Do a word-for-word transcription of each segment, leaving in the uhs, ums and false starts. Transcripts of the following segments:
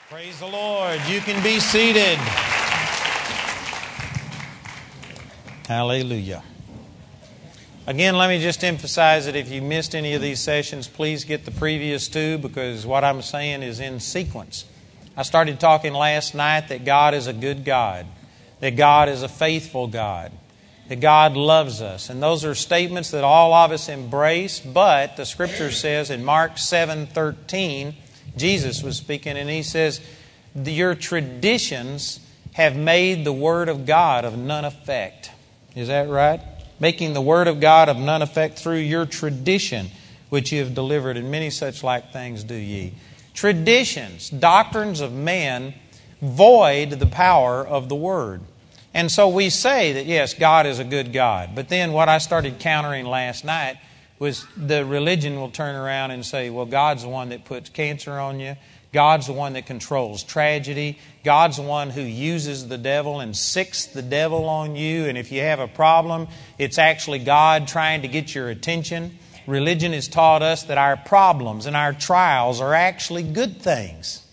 Praise the Lord. You can be seated. Hallelujah. Again, let me just emphasize that if you missed any of these sessions, please get the previous two, because what I'm saying is in sequence. I started talking last night that God is a good God, that God is a faithful God, that God loves us. And those are statements that all of us embrace, but the Scripture says in Mark seven thirteen, Jesus was speaking, and He says, your traditions have made the Word of God of none effect. Is that right? Making the Word of God of none effect through your tradition, which you have delivered, and many such like things do ye. Traditions, doctrines of men, void the power of the Word. And so we say that, yes, God is a good God. But then what I started countering last night was the religion will turn around and say, well, God's the one that puts cancer on you. God's the one that controls tragedy. God's the one who uses the devil and sicks the devil on you. And if you have a problem, it's actually God trying to get your attention. Religion has taught us that our problems and our trials are actually good things.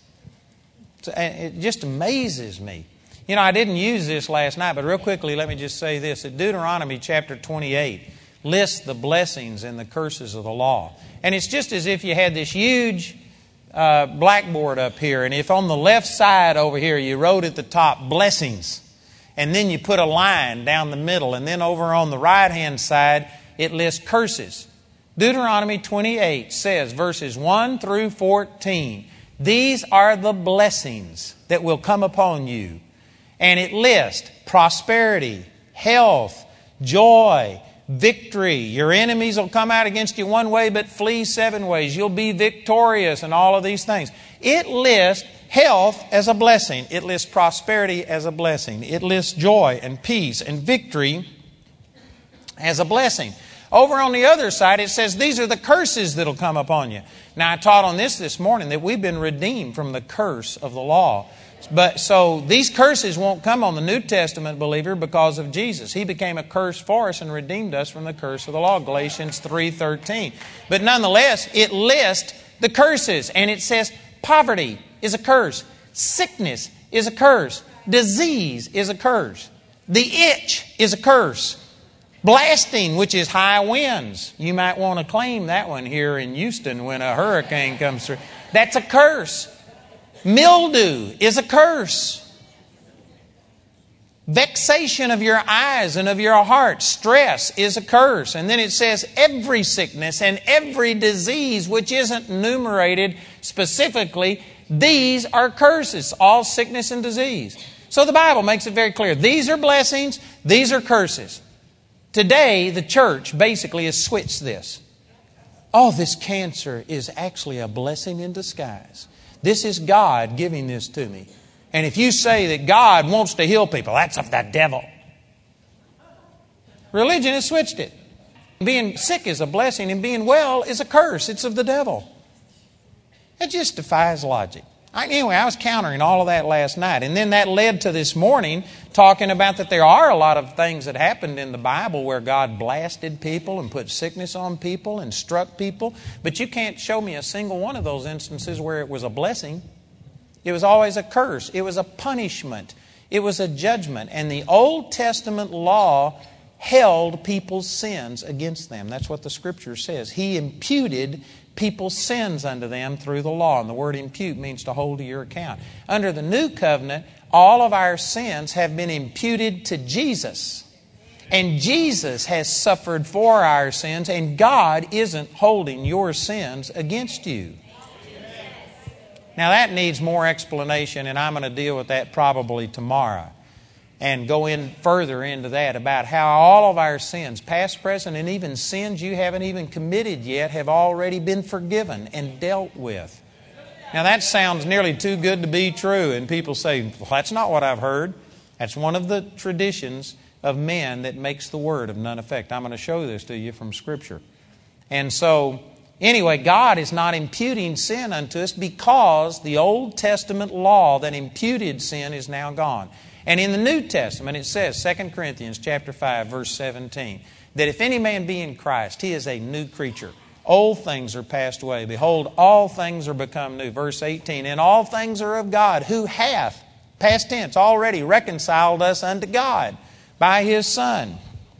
It just amazes me. You know, I didn't use this last night, but real quickly, let me just say this. At Deuteronomy chapter twenty-eight, lists the blessings and the curses of the law. And it's just as if you had this huge uh, blackboard up here, and if on the left side over here you wrote at the top, blessings, and then you put a line down the middle, and then over on the right-hand side, it lists curses. Deuteronomy twenty-eight says, verses one through fourteen, these are the blessings that will come upon you. And it lists prosperity, health, joy, victory. Your enemies will come out against you one way, but flee seven ways. You'll be victorious and all of these things. It lists health as a blessing. It lists prosperity as a blessing. It lists joy and peace and victory as a blessing. Over on the other side, it says these are the curses that will come upon you. Now, I taught on this this morning that we've been redeemed from the curse of the law. But so these curses won't come on the New Testament believer because of Jesus. He became a curse for us and redeemed us from the curse of the law, Galatians three thirteen. But nonetheless, it lists the curses, and it says poverty is a curse, sickness is a curse, disease is a curse, the itch is a curse, blasting, which is high winds. You might want to claim that one here in Houston when a hurricane comes through. That's a curse. Mildew is a curse. Vexation of your eyes and of your heart, stress is a curse. And then it says every sickness and every disease which isn't enumerated specifically, these are curses, all sickness and disease. So the Bible makes it very clear. These are blessings, these are curses. Today, the church basically has switched this. Oh, this cancer is actually a blessing in disguise. This is God giving this to me. And if you say that God wants to heal people, that's of the devil. Religion has switched it. Being sick is a blessing and being well is a curse. It's of the devil. It just defies logic. I, anyway, I was countering all of that last night. And then that led to this morning talking about that there are a lot of things that happened in the Bible where God blasted people and put sickness on people and struck people. But you can't show me a single one of those instances where it was a blessing. It was always a curse. It was a punishment. It was a judgment. And the Old Testament law held people's sins against them. That's what the Scripture says. He imputed people's sins unto them through the law. And the word impute means to hold to your account. Under the new covenant, all of our sins have been imputed to Jesus. And Jesus has suffered for our sins, and God isn't holding your sins against you. Now that needs more explanation, and I'm going to deal with that probably tomorrow. And go in further into that about how all of our sins, past, present, and even sins you haven't even committed yet, have already been forgiven and dealt with. Now that sounds nearly too good to be true. And people say, well, that's not what I've heard. That's one of the traditions of men that makes the word of none effect. I'm going to show this to you from Scripture. And so, anyway, God is not imputing sin unto us because the Old Testament law that imputed sin is now gone. And in the New Testament, it says, Second Corinthians chapter five, verse seventeen, that if any man be in Christ, he is a new creature. old things are passed away. Behold, all things are become new. Verse eighteen, and all things are of God, who hath, past tense, already reconciled us unto God by His Son.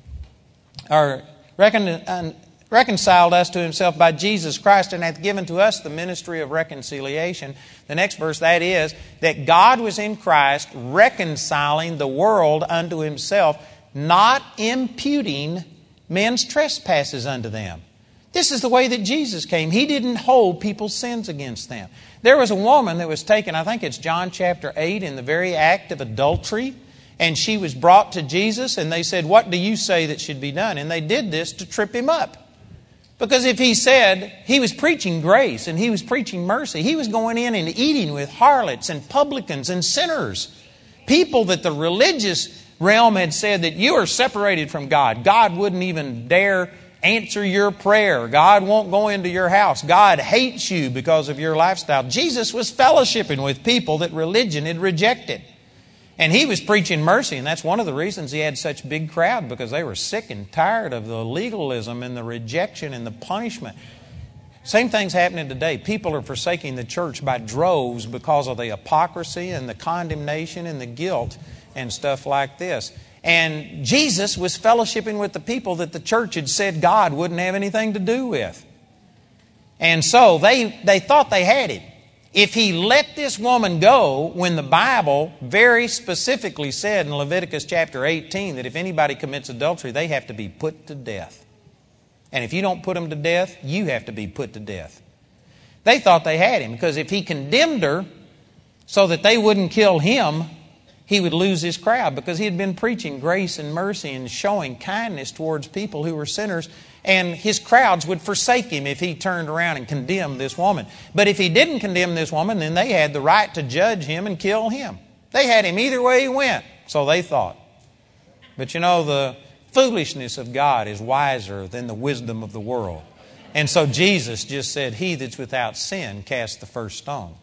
Or recon, uh, reconciled us to Himself by Jesus Christ, and hath given to us the ministry of reconciliation. The next verse, that is, that God was in Christ reconciling the world unto Himself, not imputing men's trespasses unto them. This is the way that Jesus came. He didn't hold people's sins against them. There was a woman that was taken, I think it's John chapter eight, in the very act of adultery. And she was brought to Jesus, and they said, what do you say that should be done? And they did this to trip Him up. Because if He said, He was preaching grace and He was preaching mercy, He was going in and eating with harlots and publicans and sinners. People that the religious realm had said that you are separated from God. God wouldn't even dare answer your prayer. God won't go into your house. God hates you because of your lifestyle. Jesus was fellowshipping with people that religion had rejected. And He was preaching mercy, and that's one of the reasons He had such a big crowd, because they were sick and tired of the legalism and the rejection and the punishment. Same thing's happening today. People are forsaking the church by droves because of the hypocrisy and the condemnation and the guilt and stuff like this. And Jesus was fellowshipping with the people that the church had said God wouldn't have anything to do with. And so they, they thought they had Him. If He let this woman go, when the Bible very specifically said in Leviticus chapter eighteen that if anybody commits adultery, they have to be put to death. And if you don't put them to death, you have to be put to death. They thought they had Him, because if He condemned her so that they wouldn't kill Him, He would lose His crowd, because He had been preaching grace and mercy and showing kindness towards people who were sinners. And His crowds would forsake Him if He turned around and condemned this woman. But if He didn't condemn this woman, then they had the right to judge Him and kill Him. They had Him either way He went, so they thought. But you know, the foolishness of God is wiser than the wisdom of the world. And so Jesus just said, he that's without sin cast the first stone.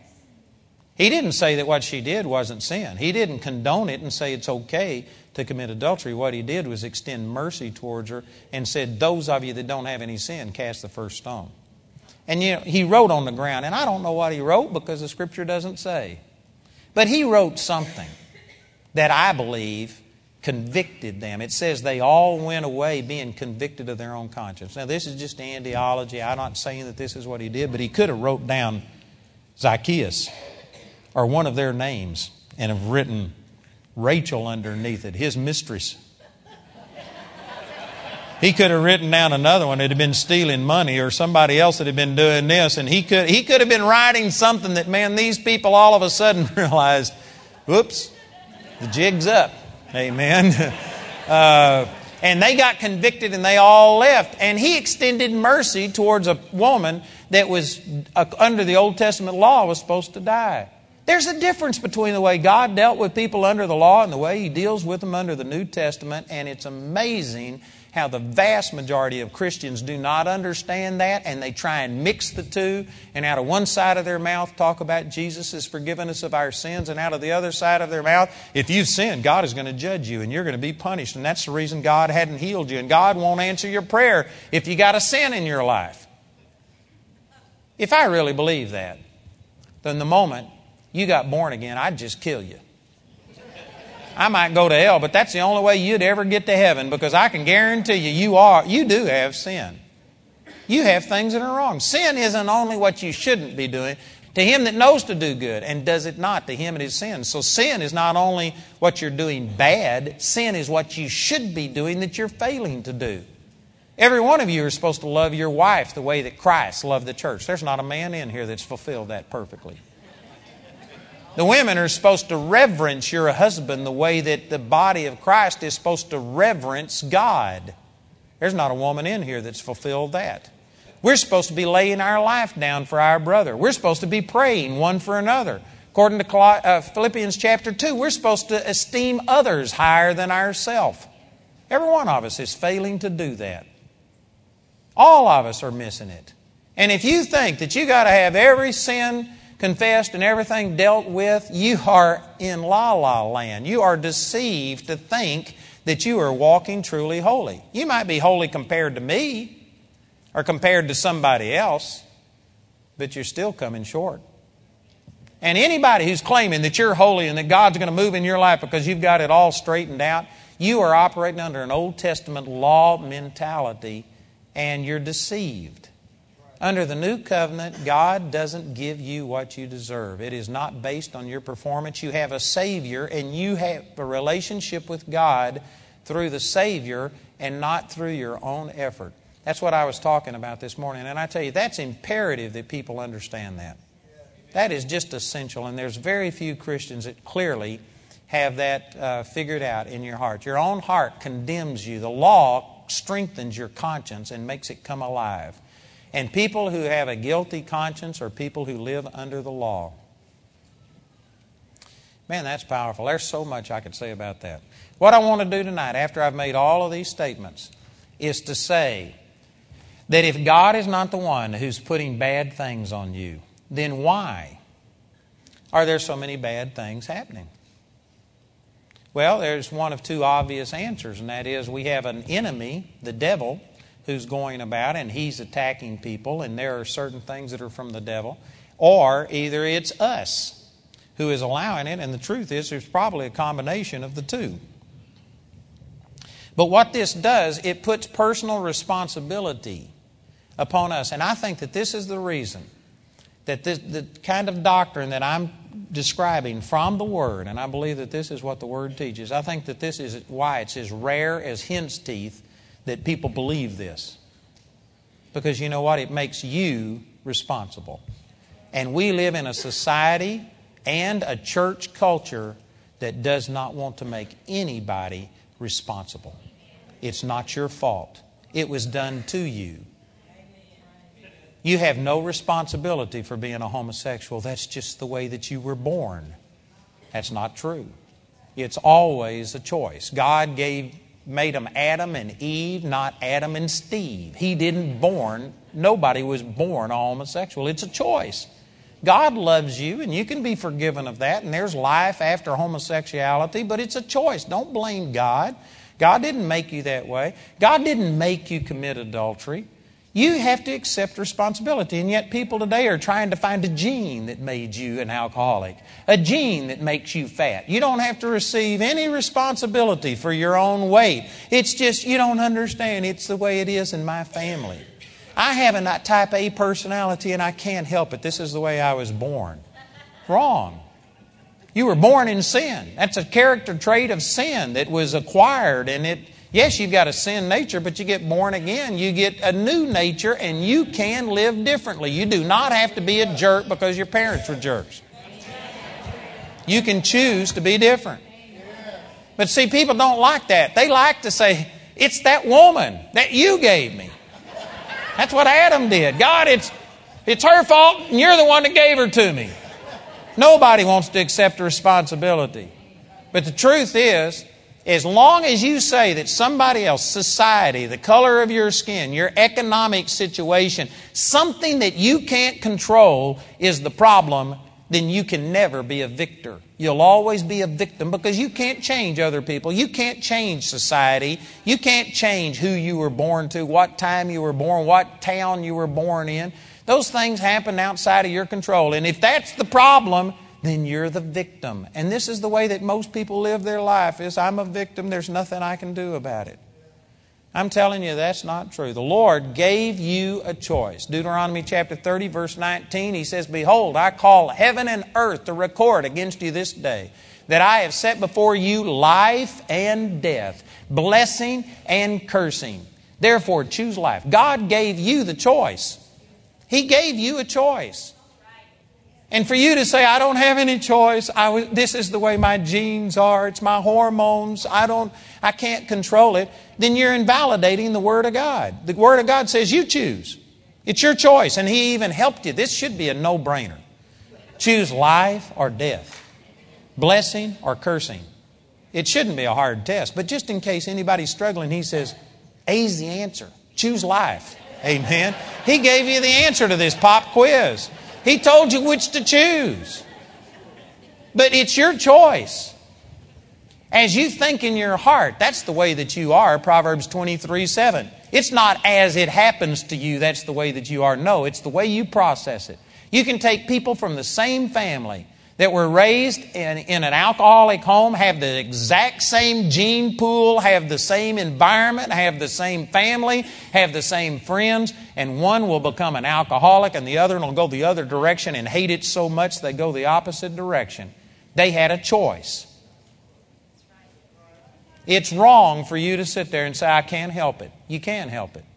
He didn't say that what she did wasn't sin. He didn't condone it and say it's okay to commit adultery. What He did was extend mercy towards her and said, those of you that don't have any sin, cast the first stone. And you know, He wrote on the ground, and I don't know what He wrote because the Scripture doesn't say. But He wrote something that I believe convicted them. It says they all went away being convicted of their own conscience. Now this is just andiology. I'm not saying that this is what He did, but He could have wrote down Zacchaeus or one of their names and have written Rachel underneath it, his mistress. He could have written down another one that had been stealing money, or somebody else that had been doing this, and he could he could have been writing something that, man, these people all of a sudden realized, whoops, the jig's up. Amen. uh, and they got convicted and they all left. And He extended mercy towards a woman that was uh, under the Old Testament law was supposed to die. There's a difference between the way God dealt with people under the law and the way He deals with them under the New Testament. And it's amazing how the vast majority of Christians do not understand that, and they try and mix the two, and out of one side of their mouth talk about Jesus has forgiven us of our sins, and out of the other side of their mouth, if you've sinned, God is going to judge you and you're going to be punished, and that's the reason God hadn't healed you, and God won't answer your prayer if you got a sin in your life. If I really believe that, then the moment you got born again, I'd just kill you. I might go to hell, but that's the only way you'd ever get to heaven, because I can guarantee you, you are, you do have sin. You have things that are wrong. Sin isn't only what you shouldn't be doing. To him that knows to do good and does it not, to him it is sin. So sin is not only what you're doing bad, sin is what you should be doing that you're failing to do. Every one of you are supposed to love your wife the way that Christ loved the church. There's not a man in here that's fulfilled that perfectly. The women are supposed to reverence your husband the way that the body of Christ is supposed to reverence God. There's not a woman in here that's fulfilled that. We're supposed to be laying our life down for our brother. We're supposed to be praying one for another. According to Philippians chapter two, we're supposed to esteem others higher than ourselves. Every one of us is failing to do that. All of us are missing it. And if you think that you got to have every sin confessed and everything dealt with, you are in la-la land. You are deceived to think that you are walking truly holy. You might be holy compared to me. or compared to somebody else, but you're still coming short. And anybody who's claiming that you're holy and that God's going to move in your life because you've got it all straightened out, you are operating under an Old Testament law mentality, and you're deceived. Under the New Covenant, God doesn't give you what you deserve. It is not based on your performance. You have a Savior, and you have a relationship with God through the Savior and not through your own effort. That's what I was talking about this morning. And I tell you, that's imperative that people understand that. That is just essential. And there's very few Christians that clearly have that uh, figured out in your heart. Your own heart condemns you. The law strengthens your conscience and makes it come alive. And people who have a guilty conscience are people who live under the law. Man, that's powerful. There's so much I could say about that. What I want to do tonight, after I've made all of these statements, is to say that if God is not the one who's putting bad things on you, then why are there so many bad things happening? Well, there's one of two obvious answers, and that is we have an enemy, the devil, who's going about and he's attacking people, and there are certain things that are from the devil. Or either it's us who is allowing it, and the truth is there's probably a combination of the two. But what this does, it puts personal responsibility upon us. And I think that this is the reason that this, the kind of doctrine that I'm describing from the Word, and I believe that this is what the Word teaches, I think that this is why it's as rare as hen's teeth that people believe this. Because you know what? It makes you responsible. And we live in a society and a church culture that does not want to make anybody responsible. It's not your fault. It was done to you. You have no responsibility for being a homosexual. That's just the way that you were born. That's not true. It's always a choice. God gave made them Adam and Eve, not Adam and Steve. He didn't born, nobody was born a homosexual. It's a choice. God loves you, and you can be forgiven of that, and there's life after homosexuality, but it's a choice. Don't blame God. God didn't make you that way. God didn't make you commit adultery. You have to accept responsibility, and yet people today are trying to find a gene that made you an alcoholic, a gene that makes you fat. You don't have to receive any responsibility for your own weight. It's just you don't understand. It's the way it is in my family. I have a type A personality, and I can't help it. This is the way I was born. Wrong. You were born in sin. That's a character trait of sin that was acquired, and it yes, you've got a sin nature, but you get born again. You get a new nature, and you can live differently. You do not have to be a jerk because your parents were jerks. You can choose to be different. But see, people don't like that. They like to say, it's that woman that you gave me. That's what Adam did. God, it's, it's her fault, and you're the one that gave her to me. Nobody wants to accept responsibility. But the truth is, as long as you say that somebody else, society, the color of your skin, your economic situation, something that you can't control is the problem, then you can never be a victor. You'll always be a victim because you can't change other people. You can't change society. You can't change who you were born to, what time you were born, what town you were born in. Those things happen outside of your control. And if that's the problem, then you're the victim. And this is the way that most people live their life, is I'm a victim, there's nothing I can do about it. I'm telling you, that's not true. The Lord gave you a choice. Deuteronomy chapter thirty, verse nineteen, He says, Behold, I call heaven and earth to record against you this day, that I have set before you life and death, blessing and cursing. Therefore, choose life. God gave you the choice. He gave you a choice. And for you to say, I don't have any choice, I was, this is the way my genes are, it's my hormones, I don't, I can't control it, then you're invalidating the Word of God. The Word of God says you choose. It's your choice, and He even helped you. This should be a no-brainer. Choose life or death, blessing or cursing. It shouldn't be a hard test, but just in case anybody's struggling, He says, A's the answer. Choose life. Amen. He gave you the answer to this pop quiz. He told you which to choose. But it's your choice. As you think in your heart, that's the way that you are, Proverbs twenty-three seven. It's not as it happens to you, that's the way that you are. No, it's the way you process it. You can take people from the same family that were raised in, in an alcoholic home, have the exact same gene pool, have the same environment, have the same family, have the same friends, and one will become an alcoholic and the other will go the other direction and hate it so much they go the opposite direction. They had a choice. It's wrong for you to sit there and say, I can't help it. You can help it.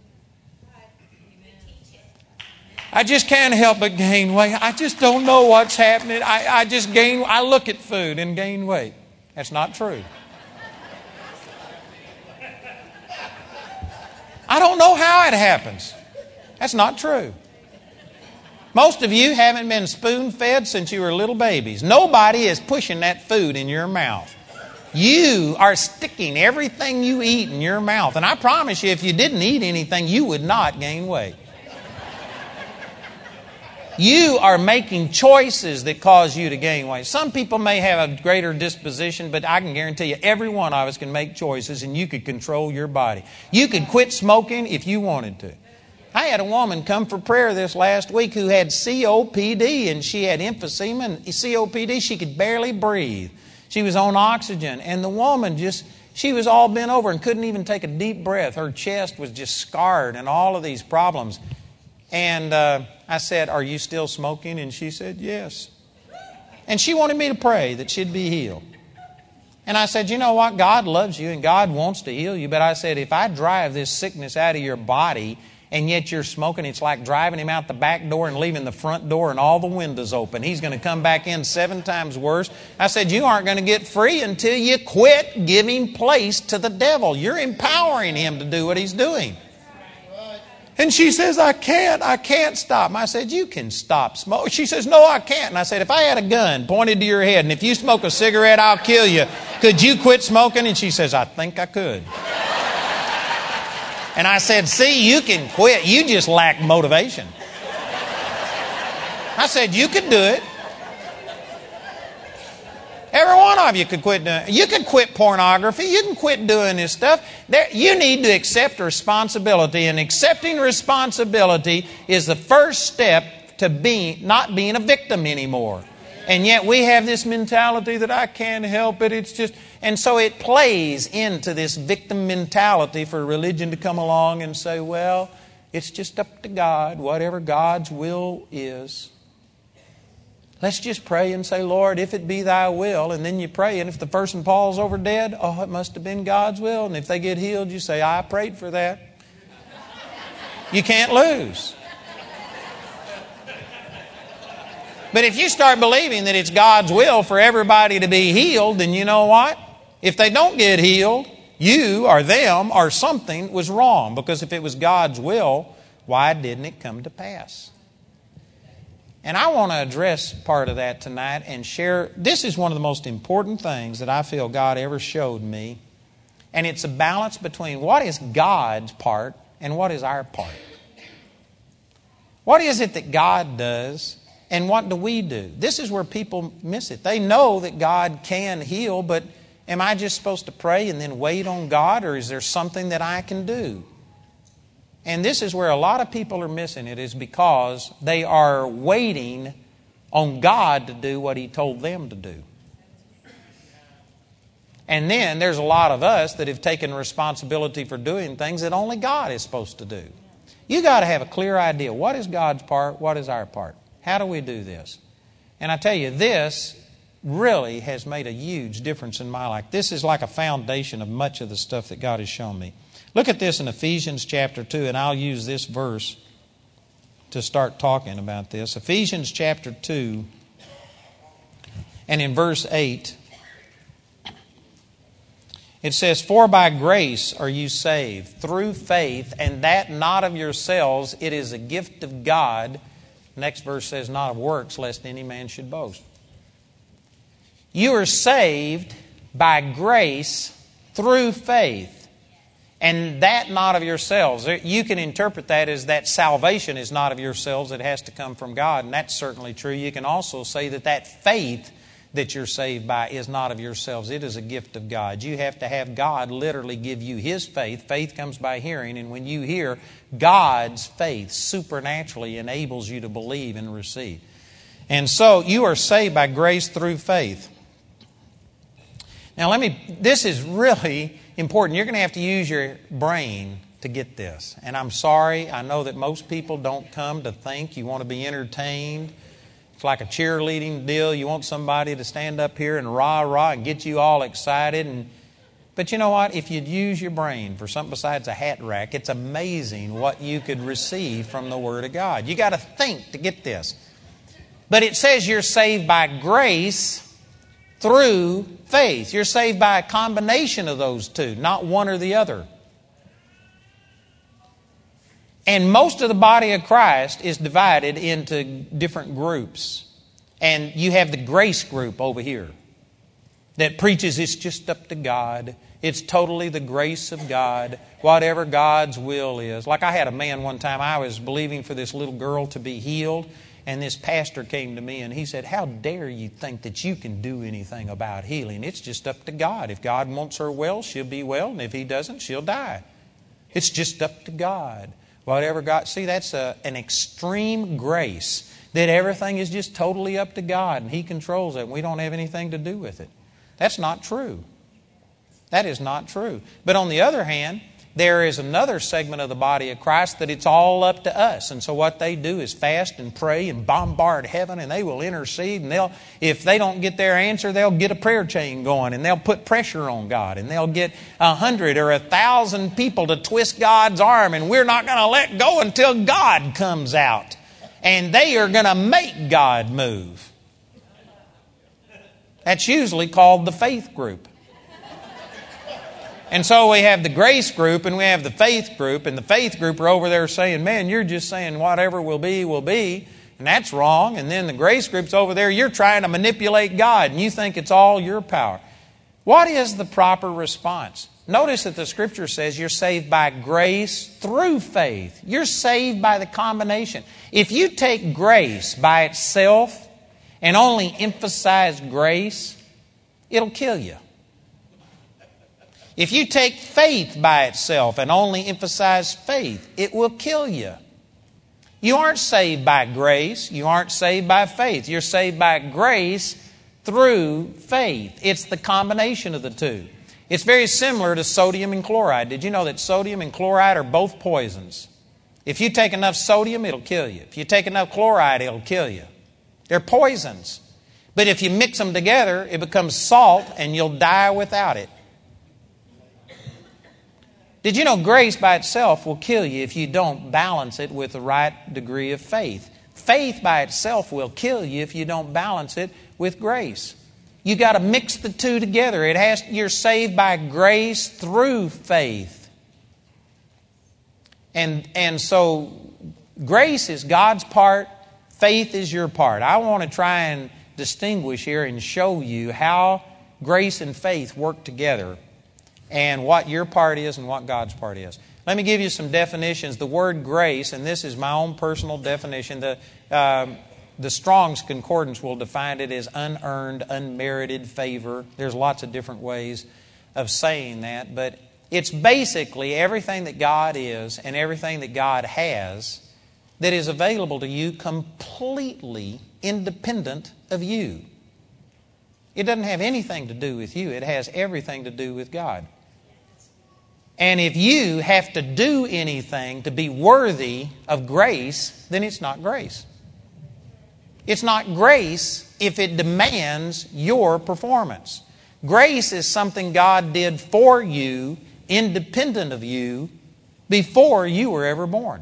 I just can't help but gain weight. I just don't know what's happening. I, I just gain, I look at food and gain weight. That's not true. I don't know how it happens. That's not true. Most of you haven't been spoon-fed since you were little babies. Nobody is pushing that food in your mouth. You are sticking everything you eat in your mouth. And I promise you, if you didn't eat anything, you would not gain weight. You are making choices that cause you to gain weight. Some people may have a greater disposition, but I can guarantee you every one of us can make choices and you could control your body. You could quit smoking if you wanted to. I had a woman come for prayer this last week who had C O P D, and she had emphysema and C O P D. She could barely breathe. She was on oxygen, and the woman just, she was all bent over and couldn't even take a deep breath. Her chest was just scarred and all of these problems. And uh, I said, are you still smoking? And she said, yes. And she wanted me to pray that she'd be healed. And I said, you know what? God loves you and God wants to heal you. But I said, if I drive this sickness out of your body and yet you're smoking, it's like driving him out the back door and leaving the front door and all the windows open. He's going to come back in seven times worse. I said, you aren't going to get free until you quit giving place to the devil. You're empowering him to do what he's doing. And she says, I can't, I can't stop. And I said, you can stop smoking. She says, no, I can't. And I said, if I had a gun pointed to your head and if you smoke a cigarette, I'll kill you. Could you quit smoking? And she says, I think I could. And I said, see, you can quit. You just lack motivation. I said, you could do it. Every one of you could quit doing it. You could quit pornography. You can quit doing this stuff. There, you need to accept responsibility. And accepting responsibility is the first step to be, not being a victim anymore. And yet we have this mentality that I can't help it. It's just, and so it plays into this victim mentality for religion to come along and say, well, it's just up to God, whatever God's will is. Let's just pray and say, Lord, if it be thy will. And then you pray. And if the person falls over dead, oh, it must have been God's will. And if they get healed, you say, I prayed for that. You can't lose. But if you start believing that it's God's will for everybody to be healed, then you know what? If they don't get healed, you or them or something was wrong. Because if it was God's will, why didn't it come to pass? And I want to address part of that tonight and share. This is one of the most important things that I feel God ever showed me. And it's a balance between what is God's part and what is our part. What is it that God does and what do we do? This is where people miss it. They know that God can heal, but am I just supposed to pray and then wait on God, or is there something that I can do? And this is where a lot of people are missing it, is because they are waiting on God to do what He told them to do. And then there's a lot of us that have taken responsibility for doing things that only God is supposed to do. You got to have a clear idea. What is God's part? What is our part? How do we do this? And I tell you, this really has made a huge difference in my life. This is like a foundation of much of the stuff that God has shown me. Look at this in Ephesians chapter two, and I'll use this verse to start talking about this. Ephesians chapter two, and in verse eight, it says, for by grace are you saved, through faith, and that not of yourselves, it is a gift of God. Next verse says, not of works, lest any man should boast. You are saved by grace through faith. And that not of yourselves. You can interpret that as that salvation is not of yourselves. It has to come from God. And that's certainly true. You can also say that that faith that you're saved by is not of yourselves. It is a gift of God. You have to have God literally give you His faith. Faith comes by hearing, and when you hear, God's faith supernaturally enables you to believe and receive. And so you are saved by grace through faith. Now let me, this is really important. You're going to have to use your brain to get this. And I'm sorry, I know that most people don't come to think. You want to be entertained. It's like a cheerleading deal. You want somebody to stand up here and rah-rah and get you all excited. And, but you know what? If you'd use your brain for something besides a hat rack, it's amazing what you could receive from the Word of God. You got to think to get this. But it says you're saved by grace through faith. You're saved by a combination of those two, not one or the other. And most of the body of Christ is divided into different groups. And you have the grace group over here that preaches it's just up to God. It's totally the grace of God, whatever God's will is. Like I had a man one time, I was believing for this little girl to be healed. And this pastor came to me and he said, how dare you think that you can do anything about healing? It's just up to God. If God wants her well, she'll be well. And if He doesn't, she'll die. It's just up to God. Whatever God... See, that's a, an extreme grace. That everything is just totally up to God. And He controls it. And we don't have anything to do with it. That's not true. That is not true. But on the other hand, there is another segment of the body of Christ that it's all up to us. And so what they do is fast and pray and bombard heaven, and they will intercede. And they'll, if they don't get their answer, they'll get a prayer chain going, and they'll put pressure on God, and they'll get a hundred or a thousand people to twist God's arm, and we're not going to let go until God comes out. And they are going to make God move. That's usually called the faith group. And so we have the grace group and we have the faith group. And the faith group are over there saying, man, you're just saying whatever will be, will be. And that's wrong. And then the grace group's over there, you're trying to manipulate God. And you think it's all your power. What is the proper response? Notice that the Scripture says you're saved by grace through faith. You're saved by the combination. If you take grace by itself and only emphasize grace, it'll kill you. If you take faith by itself and only emphasize faith, it will kill you. You aren't saved by grace. You aren't saved by faith. You're saved by grace through faith. It's the combination of the two. It's very similar to sodium and chloride. Did you know that sodium and chloride are both poisons? If you take enough sodium, it'll kill you. If you take enough chloride, it'll kill you. They're poisons. But if you mix them together, it becomes salt and you'll die without it. Did you know grace by itself will kill you if you don't balance it with the right degree of faith? Faith by itself will kill you if you don't balance it with grace. You got to mix the two together. It has you're saved by grace through faith. And and so grace is God's part, faith is your part. I want to try and distinguish here and show you how grace and faith work together, and what your part is and what God's part is. Let me give you some definitions. The word grace, and this is my own personal definition, the, um, the Strong's Concordance will define it as unearned, unmerited favor. There's lots of different ways of saying that, but it's basically everything that God is and everything that God has that is available to you completely independent of you. It doesn't have anything to do with you. It has everything to do with God. And if you have to do anything to be worthy of grace, then it's not grace. It's not grace if it demands your performance. Grace is something God did for you, independent of you, before you were ever born.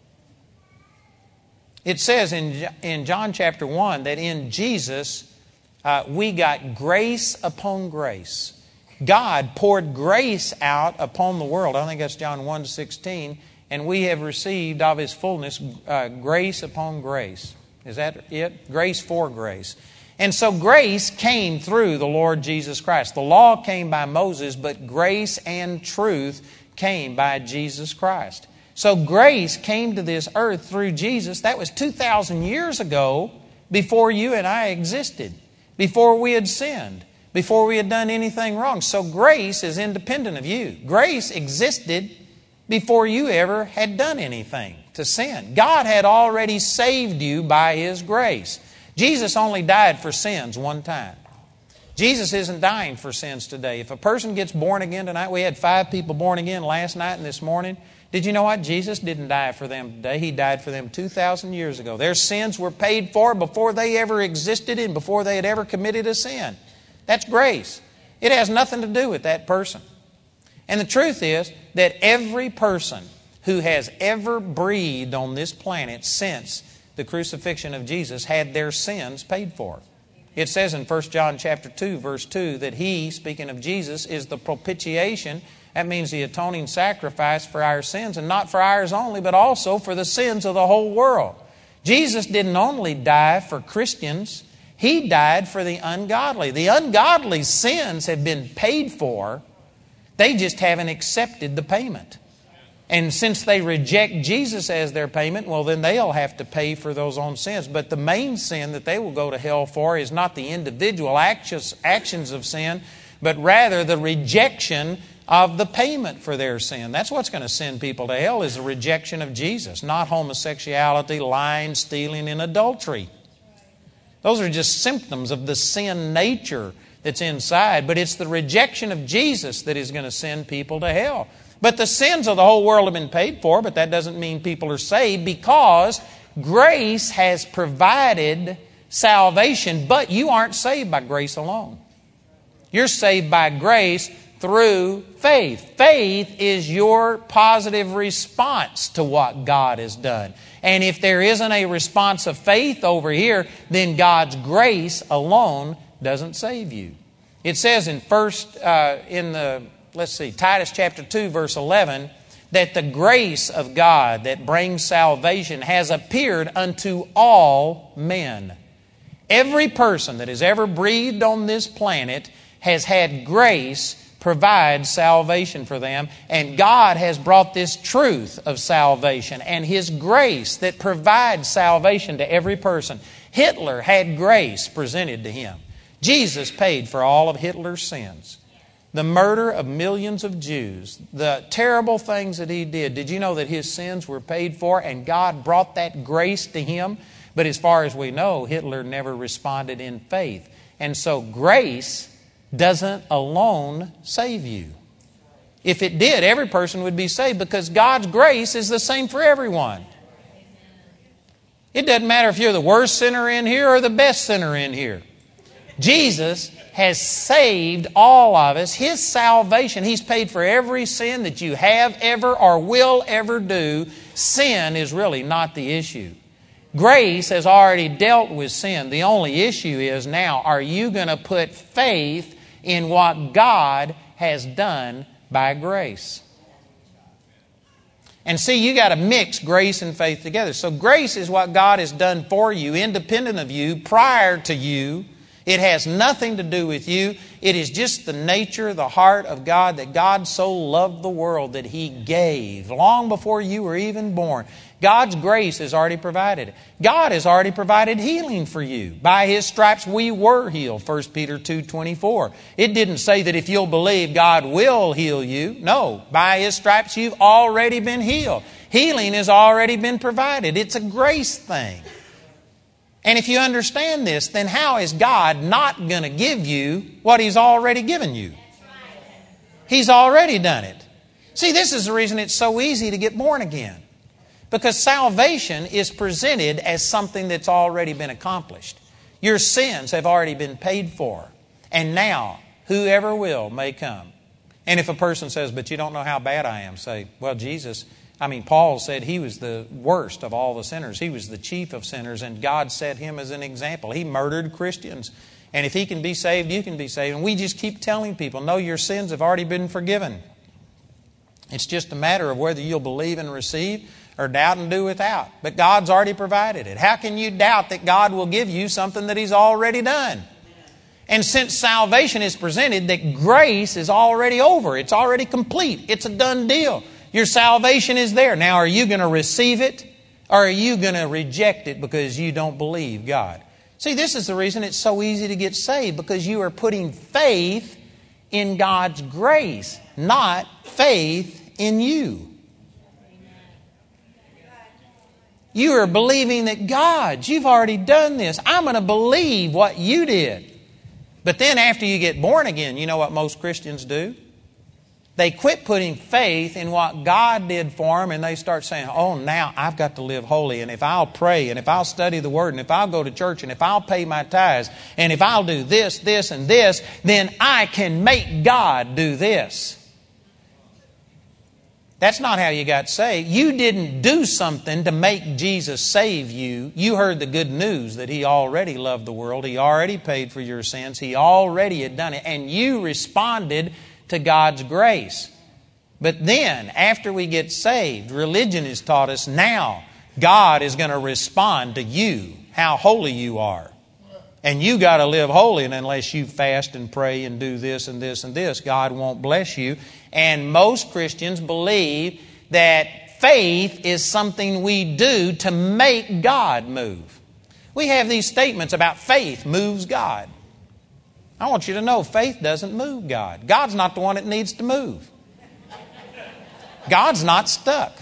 It says in, in John chapter one that in Jesus uh, we got grace upon grace. God poured grace out upon the world. I think that's John one sixteen. And we have received of His fullness uh, grace upon grace. Is that it? Grace for grace. And so grace came through the Lord Jesus Christ. The law came by Moses, but grace and truth came by Jesus Christ. So grace came to this earth through Jesus. That was two thousand years ago, before you and I existed. before we had sinned, before we had done anything wrong. So grace is independent of you. Grace existed before you ever had done anything to sin. God had already saved you by His grace. Jesus only died for sins one time. Jesus isn't dying for sins today. If a person gets born again tonight, we had five people born again last night and this morning. Did you know what? Jesus didn't die for them today. He died for them two thousand years ago. Their sins were paid for before they ever existed and before they had ever committed a sin. That's grace. It has nothing to do with that person. And the truth is that every person who has ever breathed on this planet since the crucifixion of Jesus had their sins paid for. It says in First John chapter two, verse two, that He, speaking of Jesus, is the propitiation. That means the atoning sacrifice for our sins, and not for ours only, but also for the sins of the whole world. Jesus didn't only die for Christians, He died for the ungodly. The ungodly sins have been paid for. They just haven't accepted the payment. And since they reject Jesus as their payment, well, then they'll have to pay for those own sins. But the main sin that they will go to hell for is not the individual actions, actions of sin, but rather the rejection of the payment for their sin. That's what's going to send people to hell, is the rejection of Jesus, not homosexuality, lying, stealing, and adultery. Those are just symptoms of the sin nature that's inside, but it's the rejection of Jesus that is going to send people to hell. But the sins of the whole world have been paid for, but that doesn't mean people are saved, because grace has provided salvation, but you aren't saved by grace alone. You're saved by grace through faith. Faith is your positive response to what God has done. And if there isn't a response of faith over here, then God's grace alone doesn't save you. It says in first uh, in the let's see Titus chapter two verse eleven that the grace of God that brings salvation has appeared unto all men. Every person that has ever breathed on this planet has had grace provide salvation for them, and God has brought this truth of salvation and His grace that provides salvation to every person. Hitler had grace presented to him. Jesus paid for all of Hitler's sins. The murder of millions of Jews, the terrible things that he did. Did you know that his sins were paid for and God brought that grace to him? But as far as we know, Hitler never responded in faith. And so grace doesn't alone save you. If it did, every person would be saved, because God's grace is the same for everyone. It doesn't matter if you're the worst sinner in here or the best sinner in here. Jesus has saved all of us. His salvation, He's paid for every sin that you have ever or will ever do. Sin is really not the issue. Grace has already dealt with sin. The only issue is now, are you going to put faith in what God has done by grace? And see, you got to mix grace and faith together. So grace is what God has done for you, independent of you, prior to you. It has nothing to do with you. It is just the nature, the heart of God, that God so loved the world that He gave long before you were even born. God's grace has already provided it. God has already provided healing for you. By His stripes we were healed, First Peter two twenty-four. It didn't say that if you'll believe, God will heal you. No, by His stripes you've already been healed. Healing has already been provided. It's a grace thing. And if you understand this, then how is God not going to give you what He's already given you? He's already done it. See, this is the reason it's so easy to get born again. Because salvation is presented as something that's already been accomplished. Your sins have already been paid for. And now, whoever will may come. And if a person says, but you don't know how bad I am, say, well, Jesus... I mean, Paul said he was the worst of all the sinners. He was the chief of sinners, and God set him as an example. He murdered Christians. And if he can be saved, you can be saved. And we just keep telling people, no, your sins have already been forgiven. It's just a matter of whether you'll believe and receive or doubt and do without. But God's already provided it. How can you doubt that God will give you something that He's already done? And since salvation is presented, that grace is already over. It's already complete. It's a done deal. Your salvation is there. Now, are you going to receive it, or are you going to reject it because you don't believe God? See, this is the reason it's so easy to get saved, because you are putting faith in God's grace, not faith in you. You are believing that God, you've already done this. I'm going to believe what you did. But then after you get born again, you know what most Christians do? They quit putting faith in what God did for them, and they start saying, oh, now I've got to live holy, and if I'll pray, and if I'll study the Word, and if I'll go to church, and if I'll pay my tithes, and if I'll do this, this, and this, then I can make God do this. That's not how you got saved. You didn't do something to make Jesus save you. You heard the good news that He already loved the world. He already paid for your sins. He already had done it. And you responded to God's grace. But then, after we get saved, religion has taught us now God is going to respond to you, how holy you are. And you got to live holy, and unless you fast and pray and do this and this and this, God won't bless you. And most Christians believe that faith is something we do to make God move. We have these statements about faith moves God. I want you to know faith doesn't move God. God's not the one that needs to move. God's not stuck.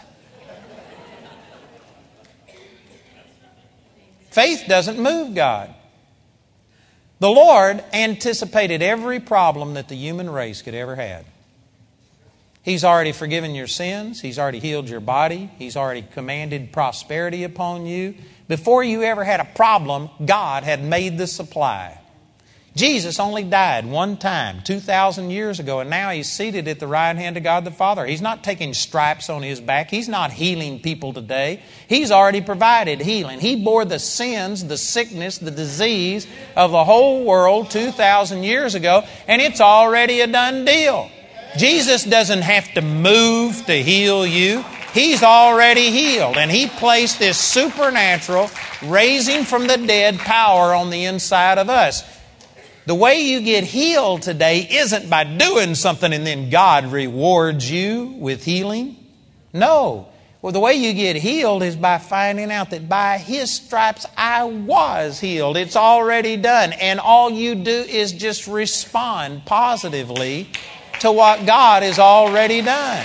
Faith doesn't move God. The Lord anticipated every problem that the human race could ever have. He's already forgiven your sins. He's already healed your body. He's already commanded prosperity upon you. Before you ever had a problem, God had made the supply. Jesus only died one time, two thousand years ago, and now He's seated at the right hand of God the Father. He's not taking stripes on His back. He's not healing people today. He's already provided healing. He bore the sins, the sickness, the disease of the whole world two thousand years ago, and it's already a done deal. Jesus doesn't have to move to heal you. He's already healed, and He placed this supernatural, raising from the dead power on the inside of us. The way you get healed today isn't by doing something and then God rewards you with healing. No. Well, the way you get healed is by finding out that by His stripes I was healed. It's already done. And all you do is just respond positively to what God has already done.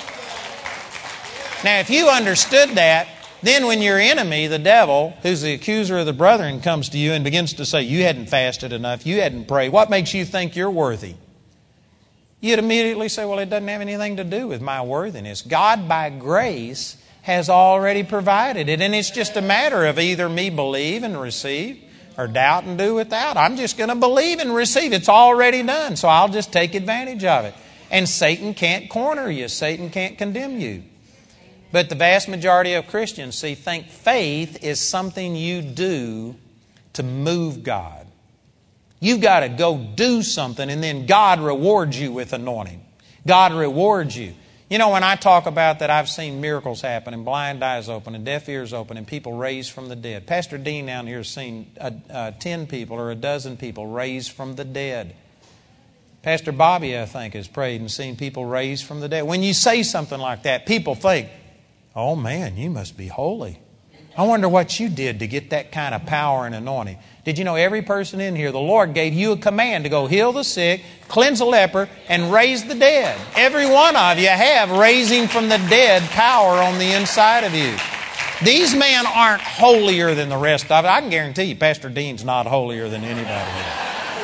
Now, if you understood that, then when your enemy, the devil, who's the accuser of the brethren, comes to you and begins to say, you hadn't fasted enough, you hadn't prayed, what makes you think you're worthy? You'd immediately say, well, it doesn't have anything to do with my worthiness. God, by grace, has already provided it. And it's just a matter of either me believe and receive or doubt and do without. I'm just going to believe and receive. It's already done, so I'll just take advantage of it. And Satan can't corner you. Satan can't condemn you. But the vast majority of Christians, see, think faith is something you do to move God. You've got to go do something, and then God rewards you with anointing. God rewards you. You know, when I talk about that, I've seen miracles happen, and blind eyes open, and deaf ears open, and people raised from the dead. Pastor Dean down here has seen a, a, ten people or a dozen people raised from the dead. Pastor Bobby, I think, has prayed and seen people raised from the dead. When you say something like that, people think, oh man, you must be holy. I wonder what you did to get that kind of power and anointing. Did you know every person in here, the Lord gave you a command to go heal the sick, cleanse the leper, and raise the dead. Every one of you have raising from the dead power on the inside of you. These men aren't holier than the rest of it. I can guarantee you Pastor Dean's not holier than anybody here.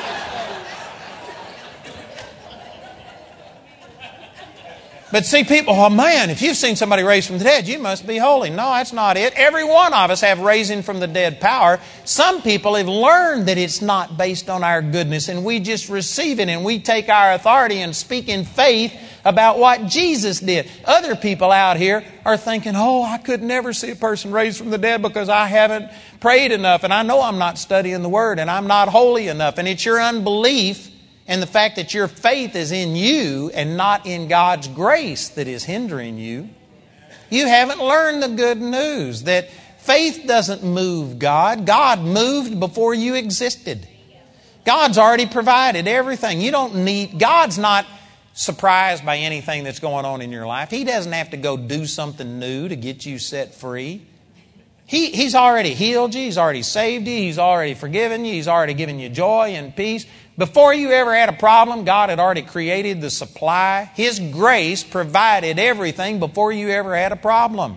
But see, people, oh man, if you've seen somebody raised from the dead, you must be holy. No, that's not it. Every one of us have raising from the dead power. Some people have learned that it's not based on our goodness, and we just receive it, and we take our authority and speak in faith about what Jesus did. Other people out here are thinking, oh, I could never see a person raised from the dead because I haven't prayed enough, and I know I'm not studying the Word, and I'm not holy enough. And it's your unbelief and the fact that your faith is in you and not in God's grace that is hindering you. You haven't learned the good news that faith doesn't move God. God moved before you existed. God's already provided everything. You don't need, God's not surprised by anything that's going on in your life. He doesn't have to go do something new to get you set free. He, he's already healed you. He's already saved you. He's already forgiven you. He's already given you joy and peace. Before you ever had a problem, God had already created the supply. His grace provided everything before you ever had a problem.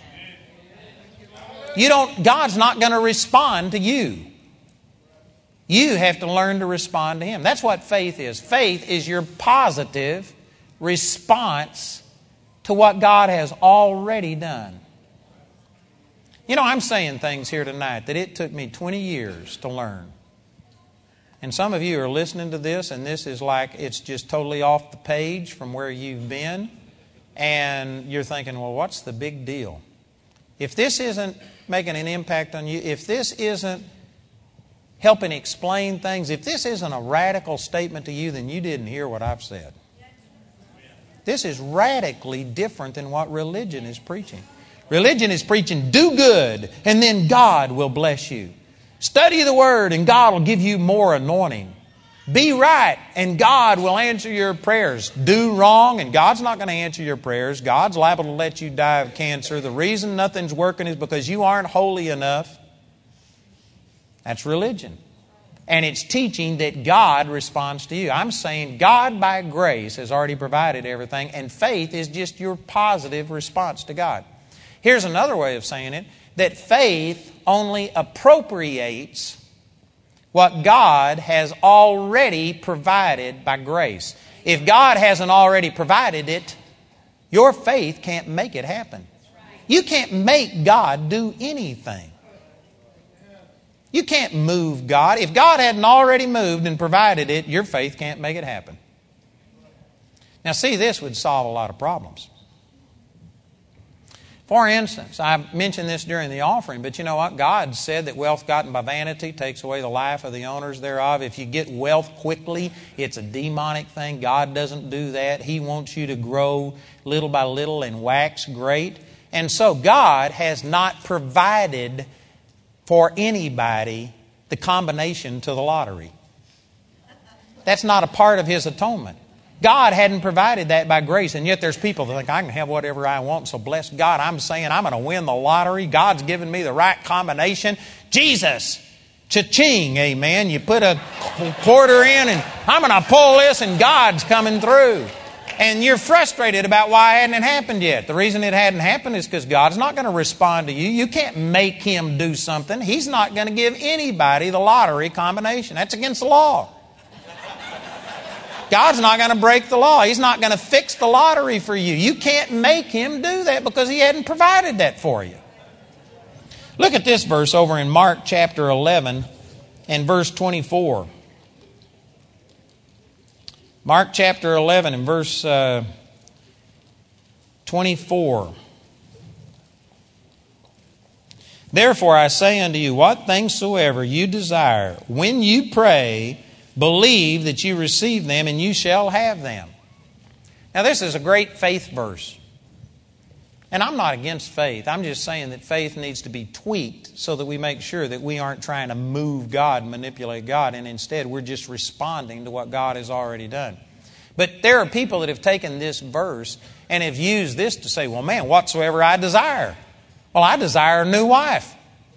You don't, God's not going to respond to you. You have to learn to respond to Him. That's what faith is. Faith is your positive response to what God has already done. You know, I'm saying things here tonight that it took me twenty years to learn. And some of you are listening to this, and this is like it's just totally off the page from where you've been. And you're thinking, well, what's the big deal? If this isn't making an impact on you, if this isn't helping explain things, if this isn't a radical statement to you, then you didn't hear what I've said. This is radically different than what religion is preaching. Religion is preaching, do good, and then God will bless you. Study the Word, and God will give you more anointing. Be right, and God will answer your prayers. Do wrong, and God's not going to answer your prayers. God's liable to let you die of cancer. The reason nothing's working is because you aren't holy enough. That's religion. And it's teaching that God responds to you. I'm saying God, by grace, has already provided everything, and faith is just your positive response to God. Here's another way of saying it, that faith only appropriates what God has already provided by grace. If God hasn't already provided it, your faith can't make it happen. You can't make God do anything. You can't move God. If God hadn't already moved and provided it, your faith can't make it happen. Now see, this would solve a lot of problems. For instance, I mentioned this during the offering, but you know what? God said that wealth gotten by vanity takes away the life of the owners thereof. If you get wealth quickly, it's a demonic thing. God doesn't do that. He wants you to grow little by little and wax great. And so God has not provided for anybody the combination to the lottery. That's not a part of His atonement. God hadn't provided that by grace, and yet there's people that think, I can have whatever I want, so bless God. I'm saying I'm going to win the lottery. God's given me the right combination. Jesus, cha-ching, amen. You put a quarter in, and I'm going to pull this, and God's coming through. And you're frustrated about why it hadn't happened yet. The reason it hadn't happened is because God's not going to respond to you. You can't make Him do something. He's not going to give anybody the lottery combination. That's against the law. God's not going to break the law. He's not going to fix the lottery for you. You can't make Him do that because He hadn't provided that for you. Look at this verse over in Mark chapter eleven and verse twenty-four. Mark chapter eleven and verse uh, twenty-four. Therefore I say unto you, what things soever you desire, when you pray, believe that you receive them and you shall have them. Now this is a great faith verse. And I'm not against faith. I'm just saying that faith needs to be tweaked so that we make sure that we aren't trying to move God, manipulate God, and instead we're just responding to what God has already done. But there are people that have taken this verse and have used this to say, well, man, whatsoever I desire. Well, I desire a new wife.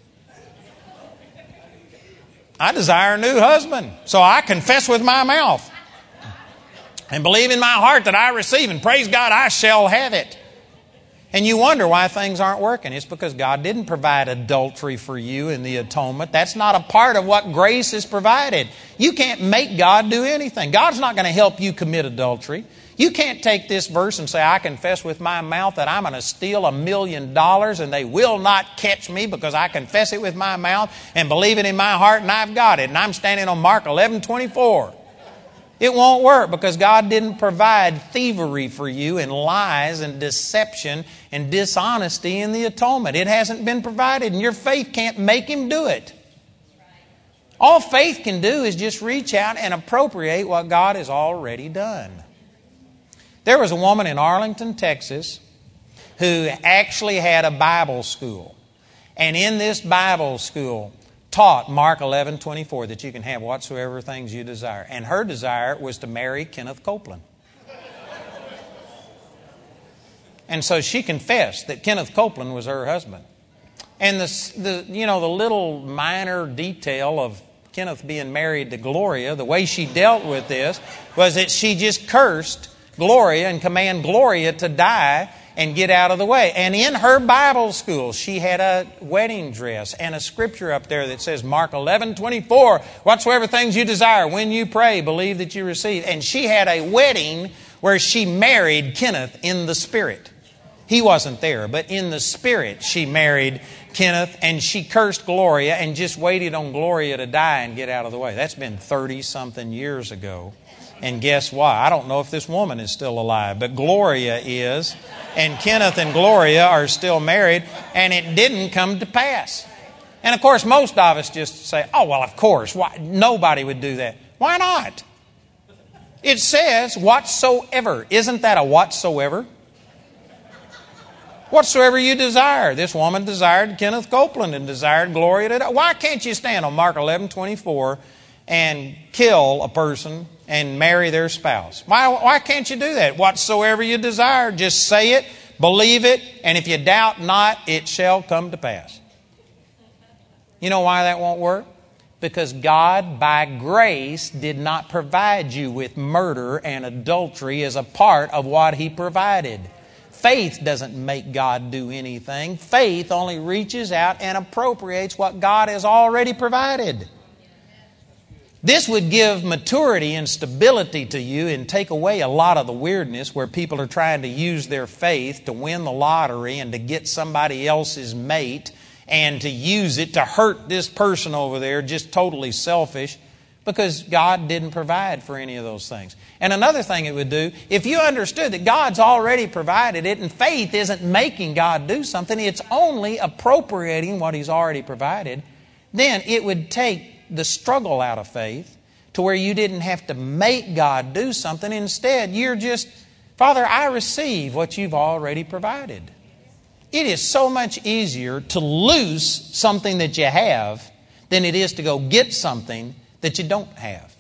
I desire a new husband. So I confess with my mouth and believe in my heart that I receive, and praise God, I shall have it. And you wonder why things aren't working. It's because God didn't provide adultery for you in the atonement. That's not a part of what grace has provided. You can't make God do anything. God's not going to help you commit adultery. You can't take this verse and say, I confess with my mouth that I'm going to steal a million dollars and they will not catch me because I confess it with my mouth and believe it in my heart and I've got it. And I'm standing on Mark eleven twenty-four. It won't work because God didn't provide thievery for you and lies and deception and dishonesty in the atonement. It hasn't been provided, and your faith can't make Him do it. All faith can do is just reach out and appropriate what God has already done. There was a woman in Arlington, Texas, who actually had a Bible school. And in this Bible school taught Mark eleven twenty-four that you can have whatsoever things you desire. And her desire was to marry Kenneth Copeland. And so she confessed that Kenneth Copeland was her husband. And the, the, you know, the little minor detail of Kenneth being married to Gloria, the way she dealt with this was that she just cursed Gloria and commanded Gloria to die and get out of the way. And in her Bible school, she had a wedding dress and a scripture up there that says, Mark eleven twenty-four, whatsoever things you desire, when you pray, believe that you receive. And she had a wedding where she married Kenneth in the Spirit. He wasn't there, but in the Spirit she married Kenneth, and she cursed Gloria and just waited on Gloria to die and get out of the way. That's been thirty-something years ago. And guess why? I don't know if this woman is still alive, but Gloria is. And Kenneth and Gloria are still married, and it didn't come to pass. And of course, most of us just say, oh, well, of course. Why? Nobody would do that. Why not? It says whatsoever. Isn't that a whatsoever? Whatsoever you desire. This woman desired Kenneth Copeland and desired Gloria to die. Why can't you stand on Mark eleven twenty-four and kill a person and marry their spouse? Why, why can't you do that? Whatsoever you desire, just say it, believe it, and if you doubt not, it shall come to pass. You know why that won't work? Because God, by grace, did not provide you with murder and adultery as a part of what He provided. Faith doesn't make God do anything. Faith only reaches out and appropriates what God has already provided. This would give maturity and stability to you and take away a lot of the weirdness where people are trying to use their faith to win the lottery and to get somebody else's mate and to use it to hurt this person over there, just totally selfish, because God didn't provide for any of those things. And another thing it would do, if you understood that God's already provided it and faith isn't making God do something, it's only appropriating what He's already provided, then it would take the struggle out of faith to where you didn't have to make God do something. Instead, you're just, Father, I receive what You've already provided. It is so much easier to lose something that you have than it is to go get something that you don't have.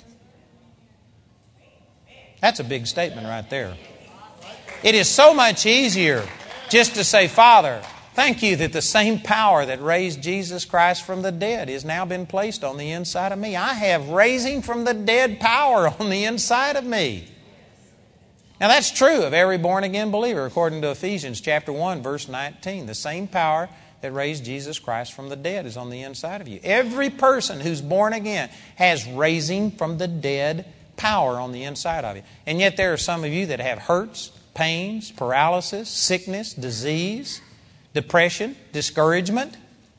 That's a big statement right there. It is so much easier just to say, Father, thank You that the same power that raised Jesus Christ from the dead has now been placed on the inside of me. I have raising from the dead power on the inside of me. Now that's true of every born-again believer according to Ephesians chapter one, verse nineteen. The same power that raised Jesus Christ from the dead is on the inside of you. Every person who's born again has raising from the dead power on the inside of you. And yet there are some of you that have hurts, pains, paralysis, sickness, disease, depression, discouragement.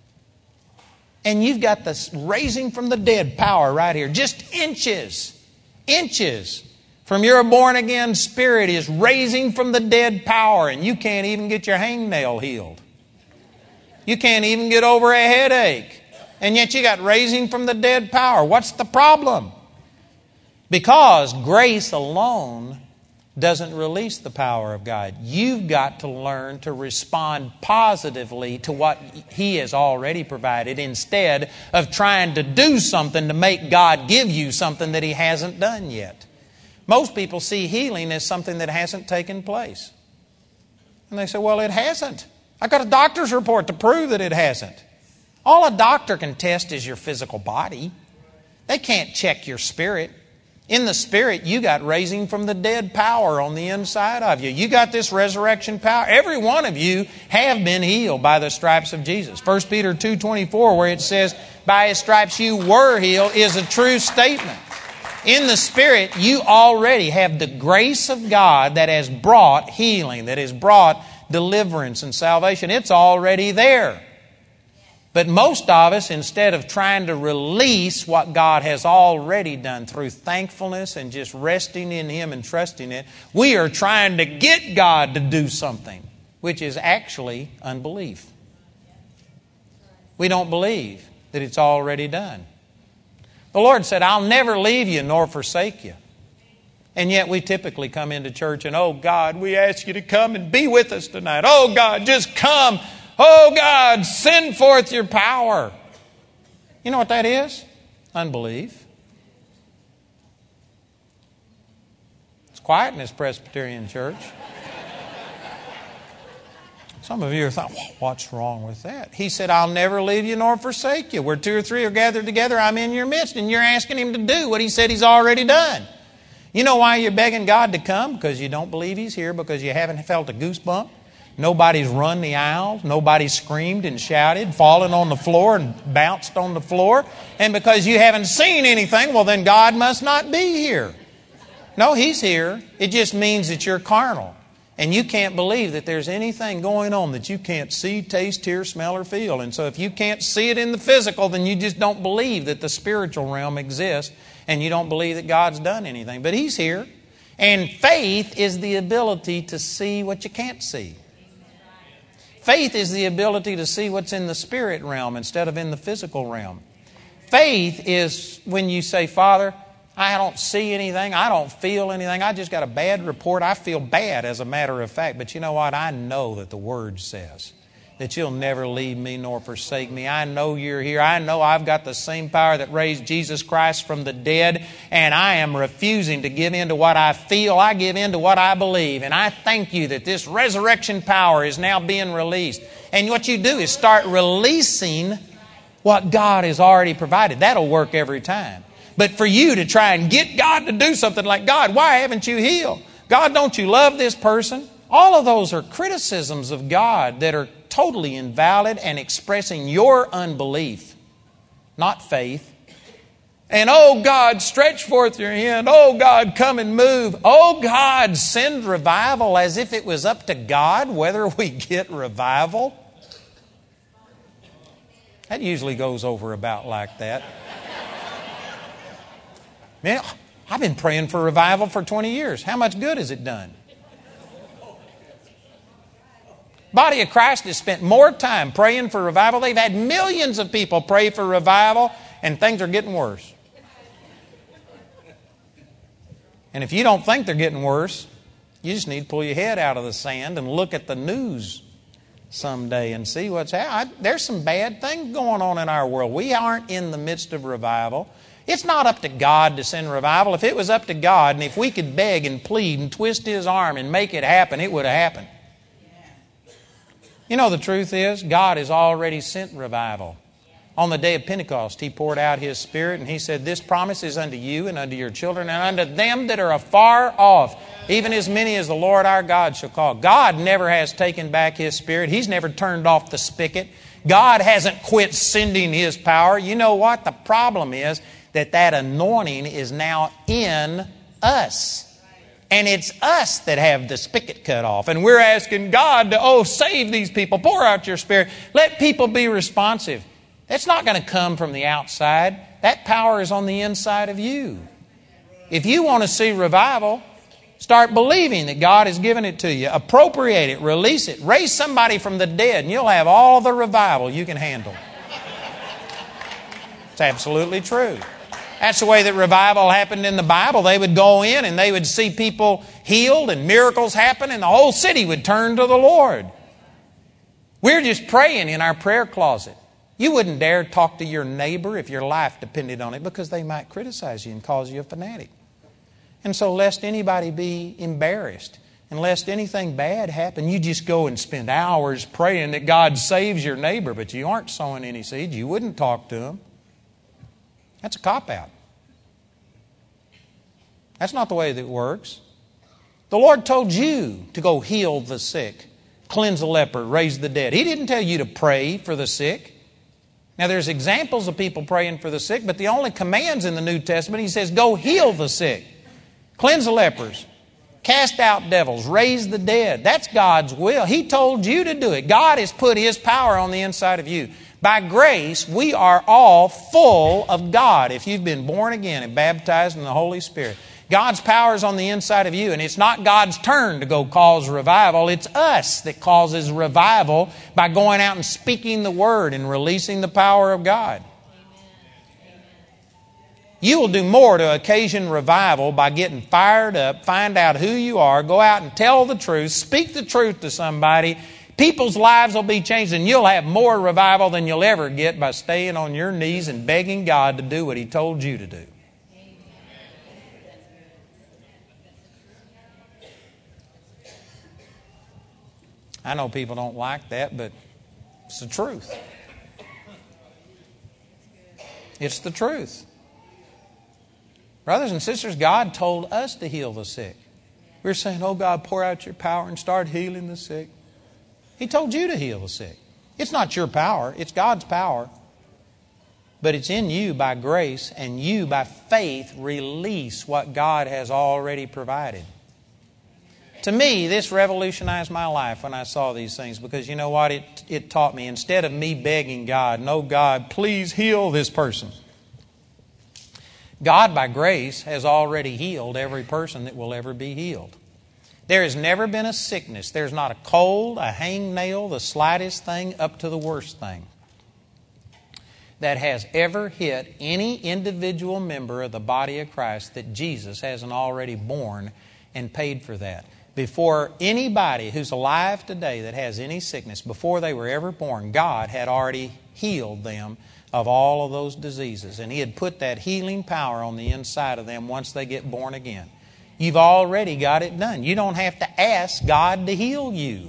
And you've got this raising from the dead power right here. Just inches, inches from your born-again spirit is raising from the dead power, and you can't even get your hangnail healed. You can't even get over a headache. And yet you got raising from the dead power. What's the problem? Because grace alone doesn't release the power of God. You've got to learn to respond positively to what He has already provided instead of trying to do something to make God give you something that He hasn't done yet. Most people see healing as something that hasn't taken place. And they say, well, it hasn't. I got a doctor's report to prove that it hasn't. All a doctor can test is your physical body. They can't check your spirit. In the spirit, you got raising from the dead power on the inside of you. You got this resurrection power. Every one of you have been healed by the stripes of Jesus. First Peter two twenty-four, where it says, by His stripes you were healed, is a true statement. In the Spirit, you already have the grace of God that has brought healing, that has brought deliverance and salvation. It's already there. But most of us, instead of trying to release what God has already done through thankfulness and just resting in Him and trusting it, we are trying to get God to do something, which is actually unbelief. We don't believe that it's already done. The Lord said, I'll never leave you nor forsake you. And yet we typically come into church and, oh God, we ask You to come and be with us tonight. Oh God, just come. Oh God, send forth Your power. You know what that is? Unbelief. It's quiet in this Presbyterian church. Some of you are thinking, what's wrong with that? He said, I'll never leave you nor forsake you. Where two or three are gathered together, I'm in your midst. And you're asking Him to do what He said He's already done. You know why you're begging God to come? Because you don't believe He's here, because you haven't felt a goosebump. Nobody's run the aisle. Nobody's screamed and shouted, fallen on the floor and bounced on the floor. And because you haven't seen anything, well, then God must not be here. No, He's here. It just means that you're carnal. And you can't believe that there's anything going on that you can't see, taste, hear, smell, or feel. And so if you can't see it in the physical, then you just don't believe that the spiritual realm exists. And you don't believe that God's done anything. But He's here. And faith is the ability to see what you can't see. Faith is the ability to see what's in the spirit realm instead of in the physical realm. Faith is when you say, Father, I don't see anything. I don't feel anything. I just got a bad report. I feel bad, as a matter of fact. But you know what? I know that the Word says that You'll never leave me nor forsake me. I know You're here. I know I've got the same power that raised Jesus Christ from the dead. And I am refusing to give in to what I feel. I give in to what I believe. And I thank You that this resurrection power is now being released. And what you do is start releasing what God has already provided. That'll work every time. But for you to try and get God to do something like, God, why haven't You healed? God, don't You love this person? All of those are criticisms of God that are totally invalid and expressing your unbelief, not faith. And, oh God, stretch forth Your hand. Oh God, come and move. Oh God, send revival, as if it was up to God whether we get revival. That usually goes over about like that. Man, I've been praying for revival for twenty years. How much good has it done? Body of Christ has spent more time praying for revival. They've had millions of people pray for revival, and things are getting worse. And if you don't think they're getting worse, you just need to pull your head out of the sand and look at the news someday and see what's happening. There's some bad things going on in our world. We aren't in the midst of revival. It's not up to God to send revival. If it was up to God, and if we could beg and plead and twist His arm and make it happen, it would have happened. You know, the truth is, God has already sent revival. On the day of Pentecost, He poured out His Spirit, and He said, this promise is unto you and unto your children and unto them that are afar off, even as many as the Lord our God shall call. God never has taken back His Spirit. He's never turned off the spigot. God hasn't quit sending His power. You know what? The problem is that that anointing is now in us. And it's us that have the spigot cut off. And we're asking God to, oh, save these people. Pour out Your Spirit. Let people be responsive. That's not going to come from the outside. That power is on the inside of you. If you want to see revival, start believing that God has given it to you. Appropriate it. Release it. Raise somebody from the dead, and you'll have all the revival you can handle. It's absolutely true. That's the way that revival happened in the Bible. They would go in and they would see people healed and miracles happen, and the whole city would turn to the Lord. We're just praying in our prayer closet. You wouldn't dare talk to your neighbor if your life depended on it, because they might criticize you and call you a fanatic. And so lest anybody be embarrassed and lest anything bad happen, you just go and spend hours praying that God saves your neighbor, but you aren't sowing any seeds. You wouldn't talk to them. That's a cop-out. That's not the way that it works. The Lord told you to go heal the sick, cleanse the leper, raise the dead. He didn't tell you to pray for the sick. Now, there's examples of people praying for the sick, but the only commands in the New Testament, He says, go heal the sick, cleanse the lepers, cast out devils, raise the dead. That's God's will. He told you to do it. God has put His power on the inside of you. By grace, we are all full of God if you've been born again and baptized in the Holy Spirit. God's power is on the inside of you, and it's not God's turn to go cause revival. It's us that causes revival by going out and speaking the Word and releasing the power of God. You will do more to occasion revival by getting fired up, find out who you are, go out and tell the truth, speak the truth to somebody. People's lives will be changed, and you'll have more revival than you'll ever get by staying on your knees and begging God to do what He told you to do. I know people don't like that, but it's the truth. It's the truth. Brothers and sisters, God told us to heal the sick. We're saying, oh God, pour out your power and start healing the sick. He told you to heal the sick. It's not your power, it's God's power. But it's in you by grace, and you by faith release what God has already provided. To me, this revolutionized my life when I saw these things, because you know what? It, it taught me, instead of me begging God, no, God, please heal this person. God, by grace, has already healed every person that will ever be healed. There has never been a sickness. There's not a cold, a hangnail, the slightest thing, up to the worst thing, that has ever hit any individual member of the body of Christ that Jesus hasn't already borne and paid for that. Before anybody who's alive today that has any sickness, before they were ever born, God had already healed them of all of those diseases. And He had put that healing power on the inside of them once they get born again. You've already got it done. You don't have to ask God to heal you.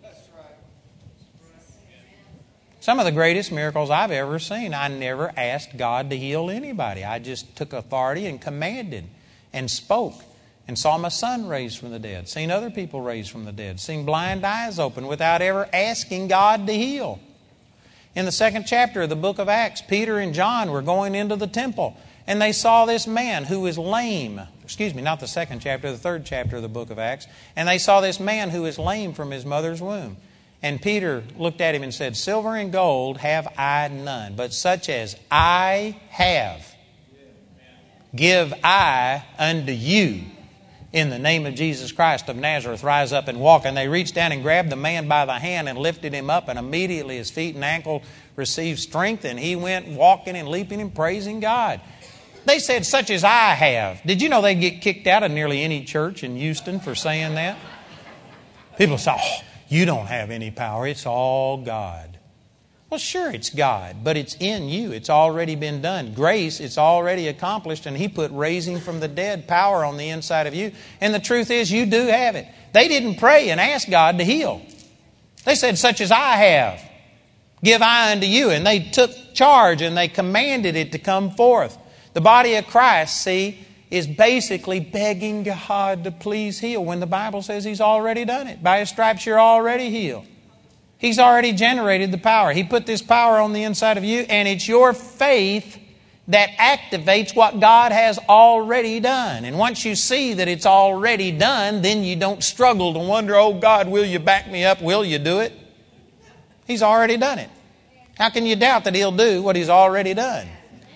Some of the greatest miracles I've ever seen, I never asked God to heal anybody. I just took authority and commanded and spoke and saw my son raised from the dead, seen other people raised from the dead, seen blind eyes open without ever asking God to heal. In the second chapter of the book of Acts, Peter and John were going into the temple, and they saw this man who was lame. Excuse me, not the second chapter, the third chapter of the book of Acts. And they saw this man who was lame from his mother's womb. And Peter looked at him and said, silver and gold have I none, but such as I have, give I unto you. In the name of Jesus Christ of Nazareth, rise up and walk. And they reached down and grabbed the man by the hand and lifted him up. And immediately his feet and ankle received strength. And he went walking and leaping and praising God. They said, such as I have. Did you know they get kicked out of nearly any church in Houston for saying that? People say, oh, you don't have any power. It's all God. Well, sure, it's God, but it's in you. It's already been done. Grace, it's already accomplished, and He put raising from the dead power on the inside of you. And the truth is, you do have it. They didn't pray and ask God to heal. They said, such as I have, give I unto you. And they took charge and they commanded it to come forth. The body of Christ, see, is basically begging God to please heal when the Bible says He's already done it. By His stripes you're already healed. He's already generated the power. He put this power on the inside of you, and it's your faith that activates what God has already done. And once you see that it's already done, then you don't struggle to wonder, oh God, will you back me up? Will you do it? He's already done it. How can you doubt that He'll do what He's already done?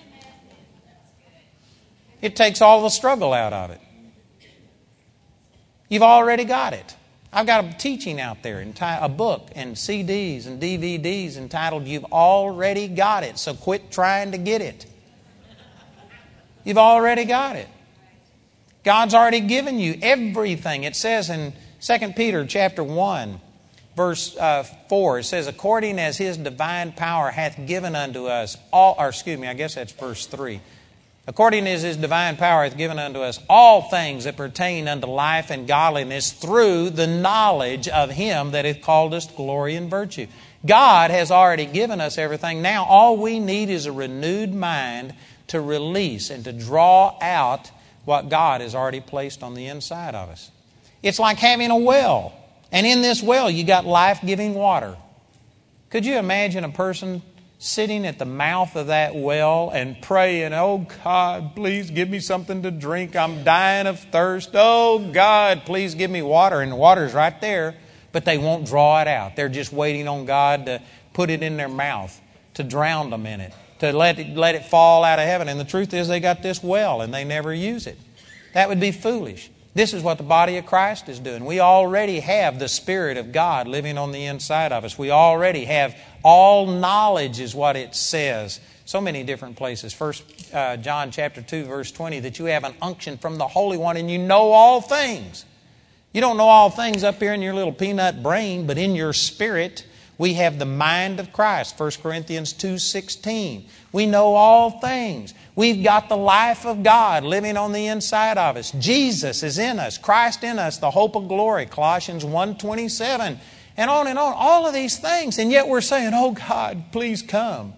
It takes all the struggle out of it. You've already got it. I've got a teaching out there, a book and C Ds and D V Ds entitled, You've Already Got It, so quit trying to get it. You've already got it. God's already given you everything. It says in Second Peter chapter one, verse uh, four, it says, according as His divine power hath given unto us all, or excuse me, I guess that's verse three. According as His divine power hath given unto us all things that pertain unto life and godliness through the knowledge of Him that hath called us to glory and virtue. God has already given us everything. Now all we need is a renewed mind to release and to draw out what God has already placed on the inside of us. It's like having a well. And in this well you got life-giving water. Could you imagine a person sitting at the mouth of that well and praying, oh God, please give me something to drink. I'm dying of thirst. Oh God, please give me water. And the water's right there, but they won't draw it out. They're just waiting on God to put it in their mouth, to drown them in it, to let it, let it fall out of heaven. And the truth is they got this well and they never use it. That would be foolish. This is what the body of Christ is doing. We already have the Spirit of God living on the inside of us. We already have all knowledge is what it says. So many different places. First uh, John chapter two, verse twenty, that you have an unction from the Holy One and you know all things. You don't know all things up here in your little peanut brain, but in your spirit we have the mind of Christ. First Corinthians two sixteen. We know all things. We've got the life of God living on the inside of us. Jesus is in us. Christ in us, the hope of glory. Colossians one twenty-seven. and on and on. All of these things. And yet we're saying, oh God, please come.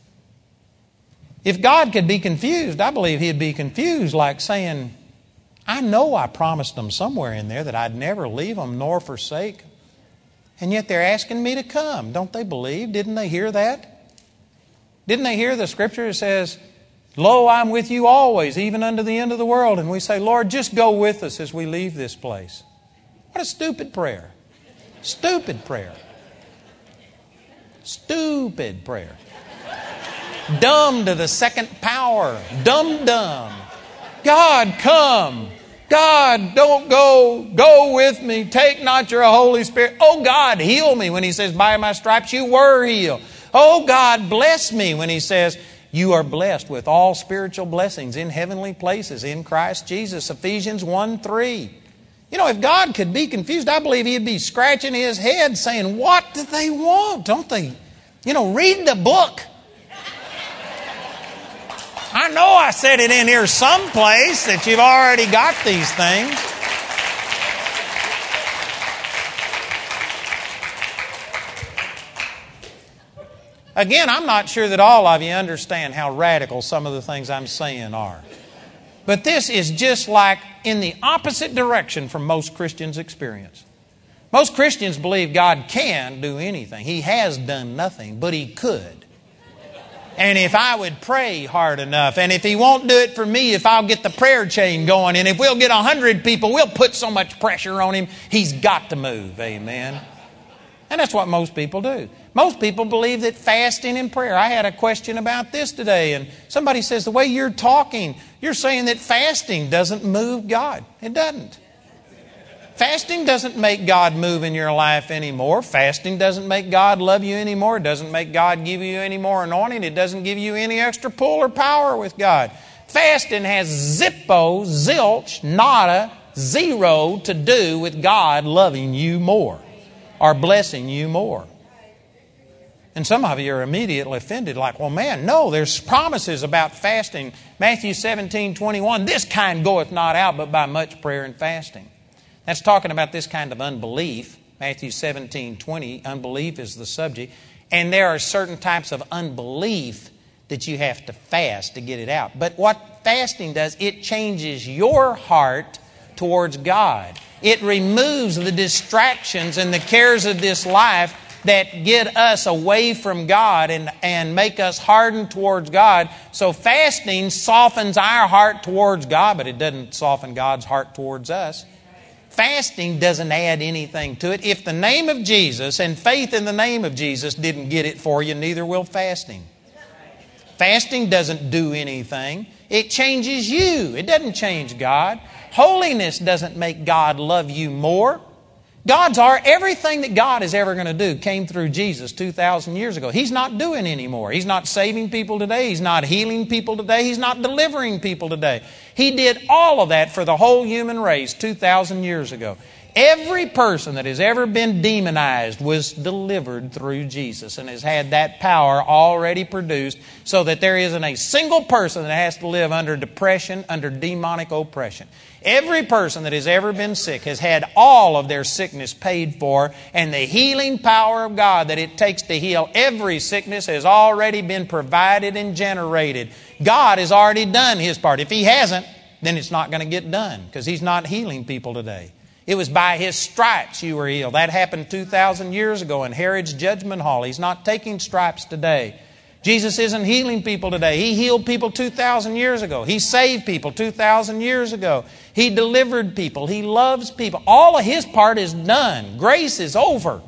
If God could be confused, I believe He'd be confused like saying, I know I promised them somewhere in there that I'd never leave them nor forsake. And yet they're asking me to come. Don't they believe? Didn't they hear that? Didn't they hear the Scripture that says, lo, I'm with you always, even unto the end of the world. And we say, Lord, just go with us as we leave this place. What a stupid prayer. Stupid prayer. Stupid prayer. Dumb to the second power. Dumb, dumb. God, come. God, don't go. Go with me. Take not your Holy Spirit. Oh, God, heal me when He says, by my stripes you were healed. Oh, God, bless me when He says, you are blessed with all spiritual blessings in heavenly places in Christ Jesus. Ephesians one three. You know, if God could be confused, I believe He'd be scratching His head saying, what do they want? Don't they? You know, read the book. I know I said it in here someplace that you've already got these things. Again, I'm not sure that all of you understand how radical some of the things I'm saying are. But this is just like in the opposite direction from most Christians' experience. Most Christians believe God can do anything. He has done nothing, but He could. And if I would pray hard enough, and if He won't do it for me, if I'll get the prayer chain going, and if we'll get a hundred people, we'll put so much pressure on Him, He's got to move. Amen. And that's what most people do. Most people believe that fasting and prayer. I had a question about this today, and somebody says, the way you're talking, you're saying that fasting doesn't move God. It doesn't. Fasting doesn't make God move in your life anymore. Fasting doesn't make God love you anymore. It doesn't make God give you any more anointing. It doesn't give you any extra pull or power with God. Fasting has zippo, zilch, nada, zero to do with God loving you more or blessing you more. And some of you are immediately offended, like, well, man, no, there's promises about fasting. Matthew seventeen twenty-one, this kind goeth not out but by much prayer and fasting. That's talking about this kind of unbelief. Matthew seventeen twenty, unbelief is the subject. And there are certain types of unbelief that you have to fast to get it out. But what fasting does, it changes your heart towards God. It removes the distractions and the cares of this life that get us away from God and, and make us harden towards God. So fasting softens our heart towards God, but it doesn't soften God's heart towards us. Fasting doesn't add anything to it. If the name of Jesus and faith in the name of Jesus didn't get it for you, neither will fasting. Fasting doesn't do anything. It changes you. It doesn't change God. Holiness doesn't make God love you more. God's our, everything that God is ever going to do came through Jesus two thousand years ago. He's not doing anymore. He's not saving people today. He's not healing people today. He's not delivering people today. He did all of that for the whole human race two thousand years ago. Every person that has ever been demonized was delivered through Jesus and has had that power already produced so that there isn't a single person that has to live under depression, under demonic oppression. Every person that has ever been sick has had all of their sickness paid for, and the healing power of God that it takes to heal every sickness has already been provided and generated. God has already done His part. If He hasn't, then it's not going to get done because He's not healing people today. It was by His stripes you were healed. That happened two thousand years ago in Herod's judgment hall. He's not taking stripes today. Jesus isn't healing people today. He healed people two thousand years ago. He saved people two thousand years ago. He delivered people. He loves people. All of His part is done. Grace is over.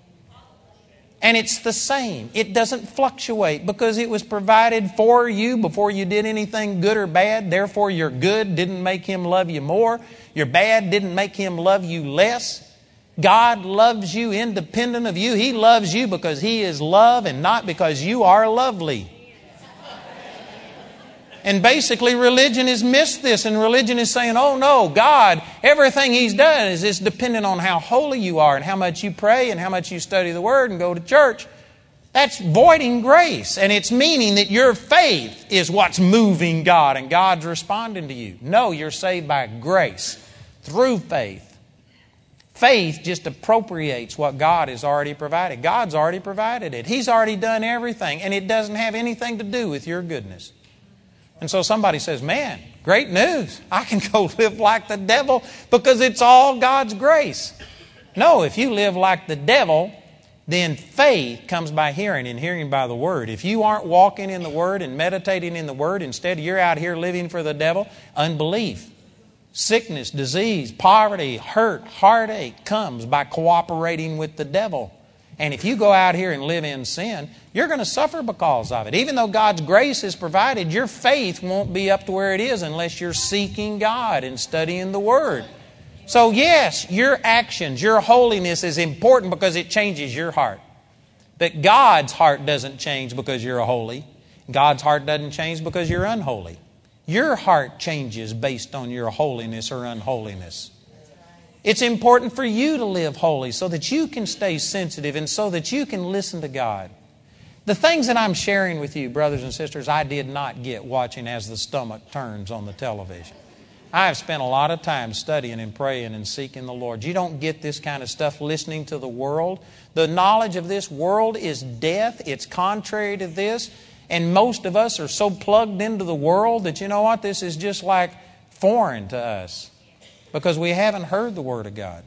And it's the same. It doesn't fluctuate because it was provided for you before you did anything good or bad. Therefore, your good didn't make Him love you more. Your bad didn't make Him love you less. God loves you independent of you. He loves you because He is love and not because you are lovely. And basically religion has missed this, and religion is saying, oh no, God, everything He's done is, is dependent on how holy you are and how much you pray and how much you study the Word and go to church. That's voiding grace, and it's meaning that your faith is what's moving God and God's responding to you. No, you're saved by grace through faith. Faith just appropriates what God has already provided. God's already provided it. He's already done everything, and it doesn't have anything to do with your goodness. And so somebody says, man, great news. I can go live like the devil because it's all God's grace. No, if you live like the devil, then faith comes by hearing, and hearing by the Word. If you aren't walking in the Word and meditating in the Word, instead you're out here living for the devil, unbelief, sickness, disease, poverty, hurt, heartache comes by cooperating with the devil. And if you go out here and live in sin, you're going to suffer because of it. Even though God's grace is provided, your faith won't be up to where it is unless you're seeking God and studying the Word. So yes, your actions, your holiness is important because it changes your heart. But God's heart doesn't change because you're holy. God's heart doesn't change because you're unholy. Your heart changes based on your holiness or unholiness. It's important for you to live holy so that you can stay sensitive and so that you can listen to God. The things that I'm sharing with you, brothers and sisters, I did not get watching As the Stomach Turns on the television. I have spent a lot of time studying and praying and seeking the Lord. You don't get this kind of stuff listening to the world. The knowledge of this world is death. It's contrary to this. And most of us are so plugged into the world that, you know what, this is just like foreign to us because we haven't heard the Word of God.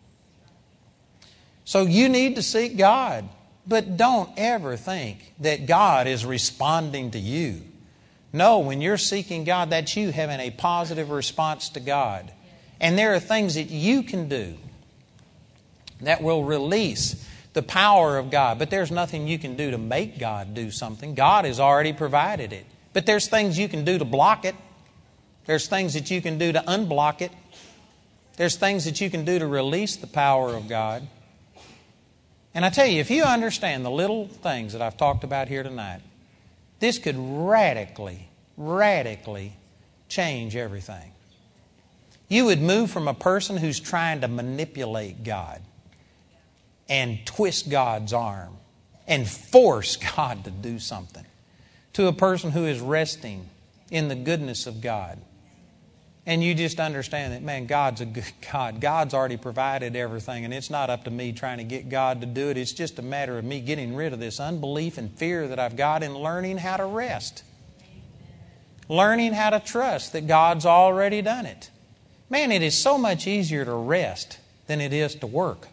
So you need to seek God. But don't ever think that God is responding to you. No, when you're seeking God, that's you having a positive response to God. And there are things that you can do that will release the power of God. But there's nothing you can do to make God do something. God has already provided it. But there's things you can do to block it. There's things that you can do to unblock it. There's things that you can do to release the power of God. And I tell you, if you understand the little things that I've talked about here tonight, this could radically, radically change everything. You would move from a person who's trying to manipulate God and twist God's arm and force God to do something to a person who is resting in the goodness of God. And you just understand that, man, God's a good God. God's already provided everything, and it's not up to me trying to get God to do it. It's just a matter of me getting rid of this unbelief and fear that I've got and learning how to rest. Learning how to trust that God's already done it. Man, it is so much easier to rest than it is to work.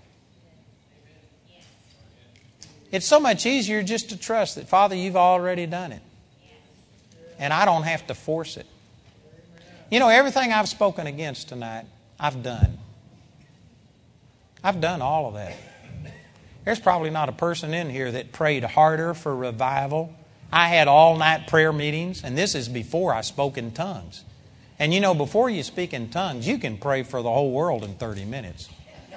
It's so much easier just to trust that, Father, you've already done it. And I don't have to force it. You know, everything I've spoken against tonight, I've done. I've done all of that. There's probably not a person in here that prayed harder for revival. I had all-night prayer meetings, and this is before I spoke in tongues. And you know, before you speak in tongues, you can pray for the whole world in thirty minutes.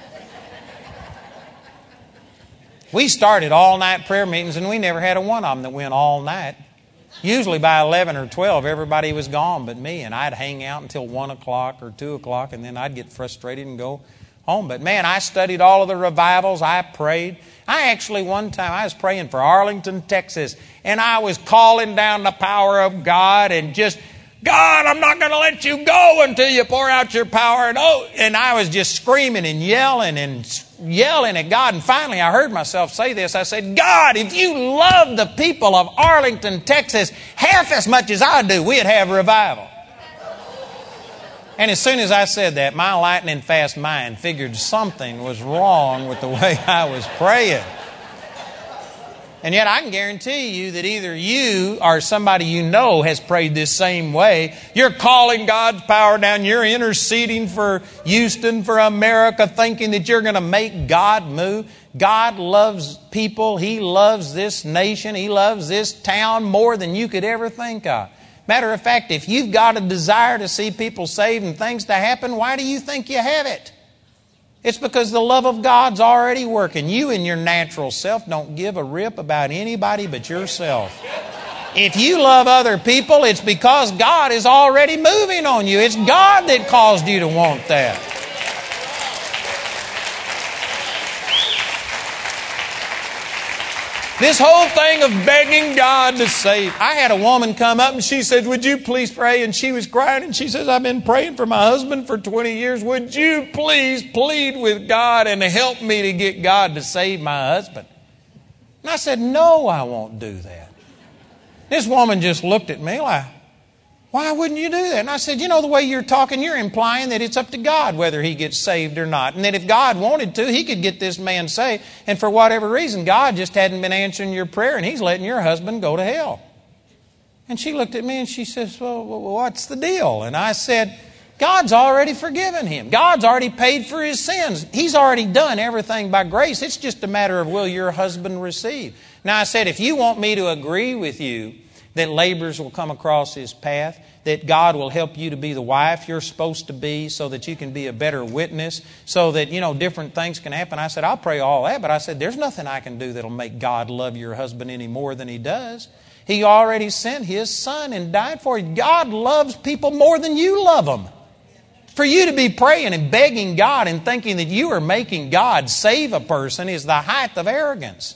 We started all-night prayer meetings, and we never had a one of them that went all night. Usually by eleven or twelve, everybody was gone but me, and I'd hang out until one o'clock or two o'clock, and then I'd get frustrated and go home. But man, I studied all of the revivals. I prayed. I actually, one time, I was praying for Arlington, Texas, and I was calling down the power of God and just, God, I'm not going to let you go until you pour out your power. And, oh, and I was just screaming and yelling and yelling at God. And finally, I heard myself say this. I said, God, if you love the people of Arlington, Texas, half as much as I do, we'd have revival. And as soon as I said that, my lightning fast mind figured something was wrong with the way I was praying. And yet I can guarantee you that either you or somebody you know has prayed this same way. You're calling God's power down. You're interceding for Houston, for America, thinking that you're going to make God move. God loves people. He loves this nation. He loves this town more than you could ever think of. Matter of fact, if you've got a desire to see people saved and things to happen, why do you think you have it? It's because the love of God's already working. You and your natural self don't give a rip about anybody but yourself. If you love other people, it's because God is already moving on you. It's God that caused you to want that. This whole thing of begging God to save. I had a woman come up and she said, would you please pray? And she was crying and she says, I've been praying for my husband for twenty years. Would you please plead with God and help me to get God to save my husband? And I said, no, I won't do that. This woman just looked at me like, why wouldn't you do that? And I said, you know, the way you're talking, you're implying that it's up to God whether he gets saved or not. And that if God wanted to, he could get this man saved. And for whatever reason, God just hadn't been answering your prayer and he's letting your husband go to hell. And she looked at me and she says, well, what's the deal? And I said, God's already forgiven him. God's already paid for his sins. He's already done everything by grace. It's just a matter of will your husband receive. Now I said, if you want me to agree with you that laborers will come across his path, that God will help you to be the wife you're supposed to be so that you can be a better witness, so that, you know, different things can happen. I said, I'll pray all that, but I said, there's nothing I can do that'll make God love your husband any more than he does. He already sent his son and died for you. God loves people more than you love them. For you to be praying and begging God and thinking that you are making God save a person is the height of arrogance.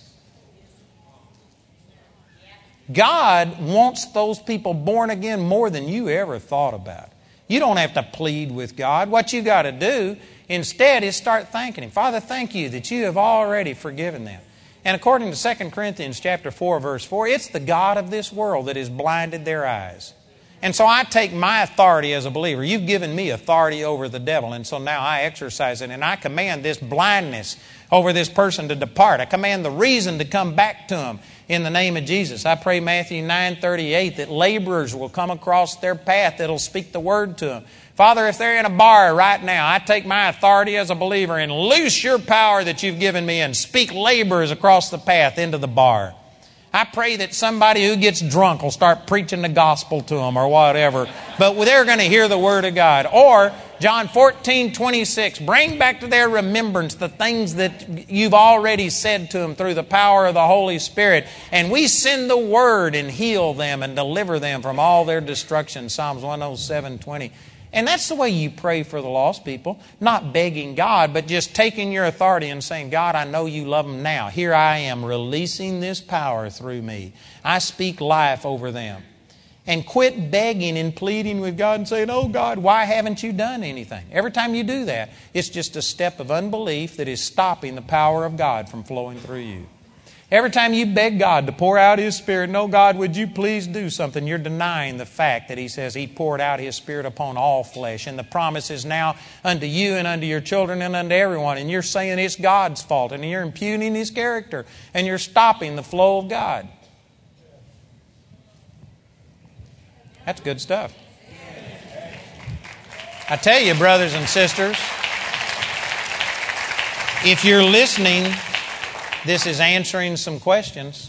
God wants those people born again more than you ever thought about. You don't have to plead with God. What you got to do instead is start thanking Him. Father, thank you that you have already forgiven them. And according to Second Corinthians chapter four, verse four, it's the God of this world that has blinded their eyes. And so I take my authority as a believer. You've given me authority over the devil, and so now I exercise it, and I command this blindness over this person to depart. I command the reason to come back to him in the name of Jesus. I pray Matthew nine thirty-eight that laborers will come across their path that'll speak the word to them. Father, if they're in a bar right now, I take my authority as a believer and loose your power that you've given me and speak laborers across the path into the bar. I pray that somebody who gets drunk will start preaching the gospel to them or whatever. But they're going to hear the word of God. Or John fourteen twenty-six, bring back to their remembrance the things that you've already said to them through the power of the Holy Spirit. And we send the word and heal them and deliver them from all their destruction. Psalms one oh seven twenty. And that's the way you pray for the lost people. Not begging God, but just taking your authority and saying, God, I know you love them now. Here I am releasing this power through me. I speak life over them. And quit begging and pleading with God and saying, oh God, why haven't you done anything? Every time you do that, it's just a step of unbelief that is stopping the power of God from flowing through you. Every time you beg God to pour out His Spirit, no, God, would you please do something? You're denying the fact that He says He poured out His Spirit upon all flesh. And the promise is now unto you and unto your children and unto everyone. And you're saying it's God's fault. And you're impugning His character. And you're stopping the flow of God. That's good stuff. I tell you, brothers and sisters, if you're listening, this is answering some questions.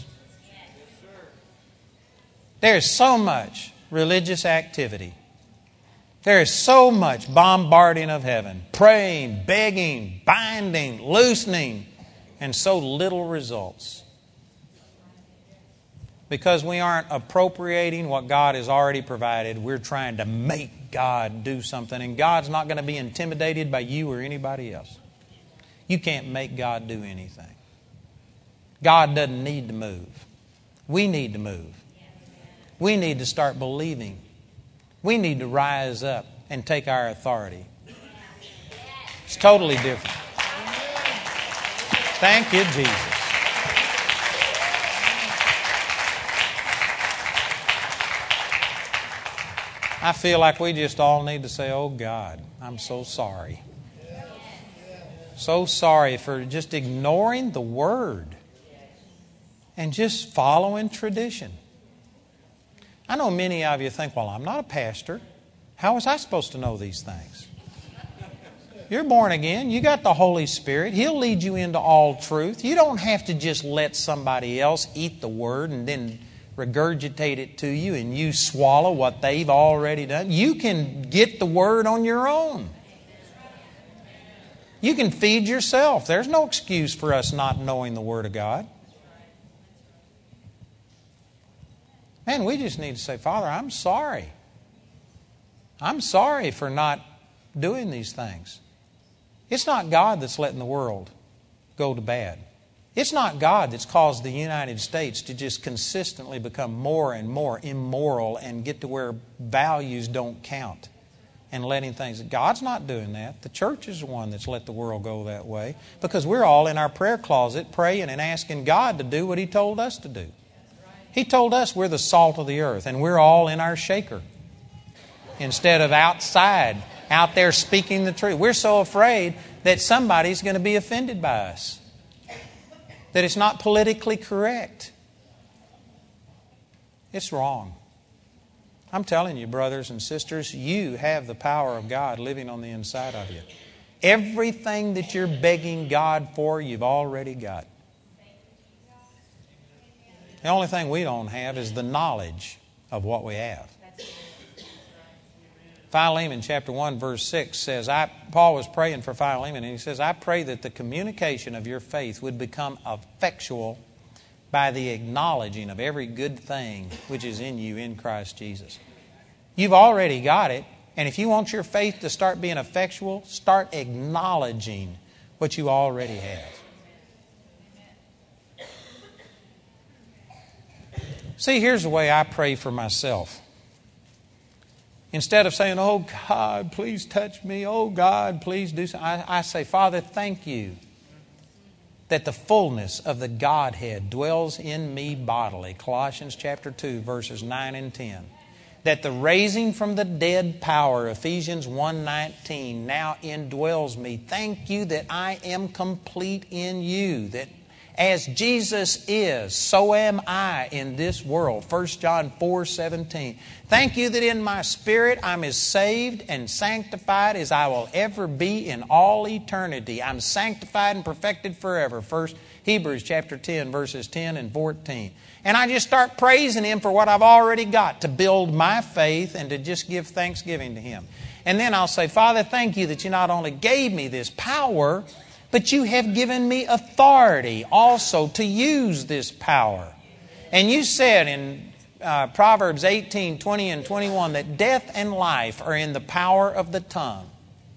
There is so much religious activity. There is so much bombarding of heaven, praying, begging, binding, loosening, and so little results. Because we aren't appropriating what God has already provided, we're trying to make God do something, and God's not going to be intimidated by you or anybody else. You can't make God do anything. God doesn't need to move. We need to move. We need to start believing. We need to rise up and take our authority. It's totally different. Thank you, Jesus. I feel like we just all need to say, oh God, I'm so sorry. So sorry for just ignoring the Word and just following tradition. I know many of you think, well, I'm not a pastor. How was I supposed to know these things? You're born again. You got the Holy Spirit. He'll lead you into all truth. You don't have to just let somebody else eat the Word and then regurgitate it to you and you swallow what they've already done. You can get the Word on your own. You can feed yourself. There's no excuse for us not knowing the Word of God. Man, we just need to say, Father, I'm sorry. I'm sorry for not doing these things. It's not God that's letting the world go to bad. It's not God that's caused the United States to just consistently become more and more immoral and get to where values don't count and letting things... God's not doing that. The church is the one that's let the world go that way because we're all in our prayer closet praying and asking God to do what He told us to do. He told us we're the salt of the earth and we're all in our shaker instead of outside, out there speaking the truth. We're so afraid that somebody's going to be offended by us, that it's not politically correct. It's wrong. I'm telling you, brothers and sisters, you have the power of God living on the inside of you. Everything that you're begging God for, you've already got. The only thing we don't have is the knowledge of what we have. Philemon chapter one verse six says, I, Paul was praying for Philemon and he says, I pray that the communication of your faith would become effectual by the acknowledging of every good thing which is in you in Christ Jesus. You've already got it, and if you want your faith to start being effectual, start acknowledging what you already have. See, here's the way I pray for myself. Instead of saying, oh God, please touch me. Oh God, please do something. I, I say, Father, thank you that the fullness of the Godhead dwells in me bodily. Colossians chapter two, verses nine and ten. That the raising from the dead power, Ephesians one nineteen, now indwells me. Thank you that I am complete in you. That as Jesus is, so am I in this world. First John four seventeen. Thank you that in my spirit I'm as saved and sanctified as I will ever be in all eternity. I'm sanctified and perfected forever. First Hebrews chapter ten, verses ten and fourteen. And I just start praising Him for what I've already got to build my faith and to just give thanksgiving to Him. And then I'll say, Father, thank you that you not only gave me this power, but you have given me authority also to use this power. And you said in uh, Proverbs eighteen, twenty and twenty-one that death and life are in the power of the tongue.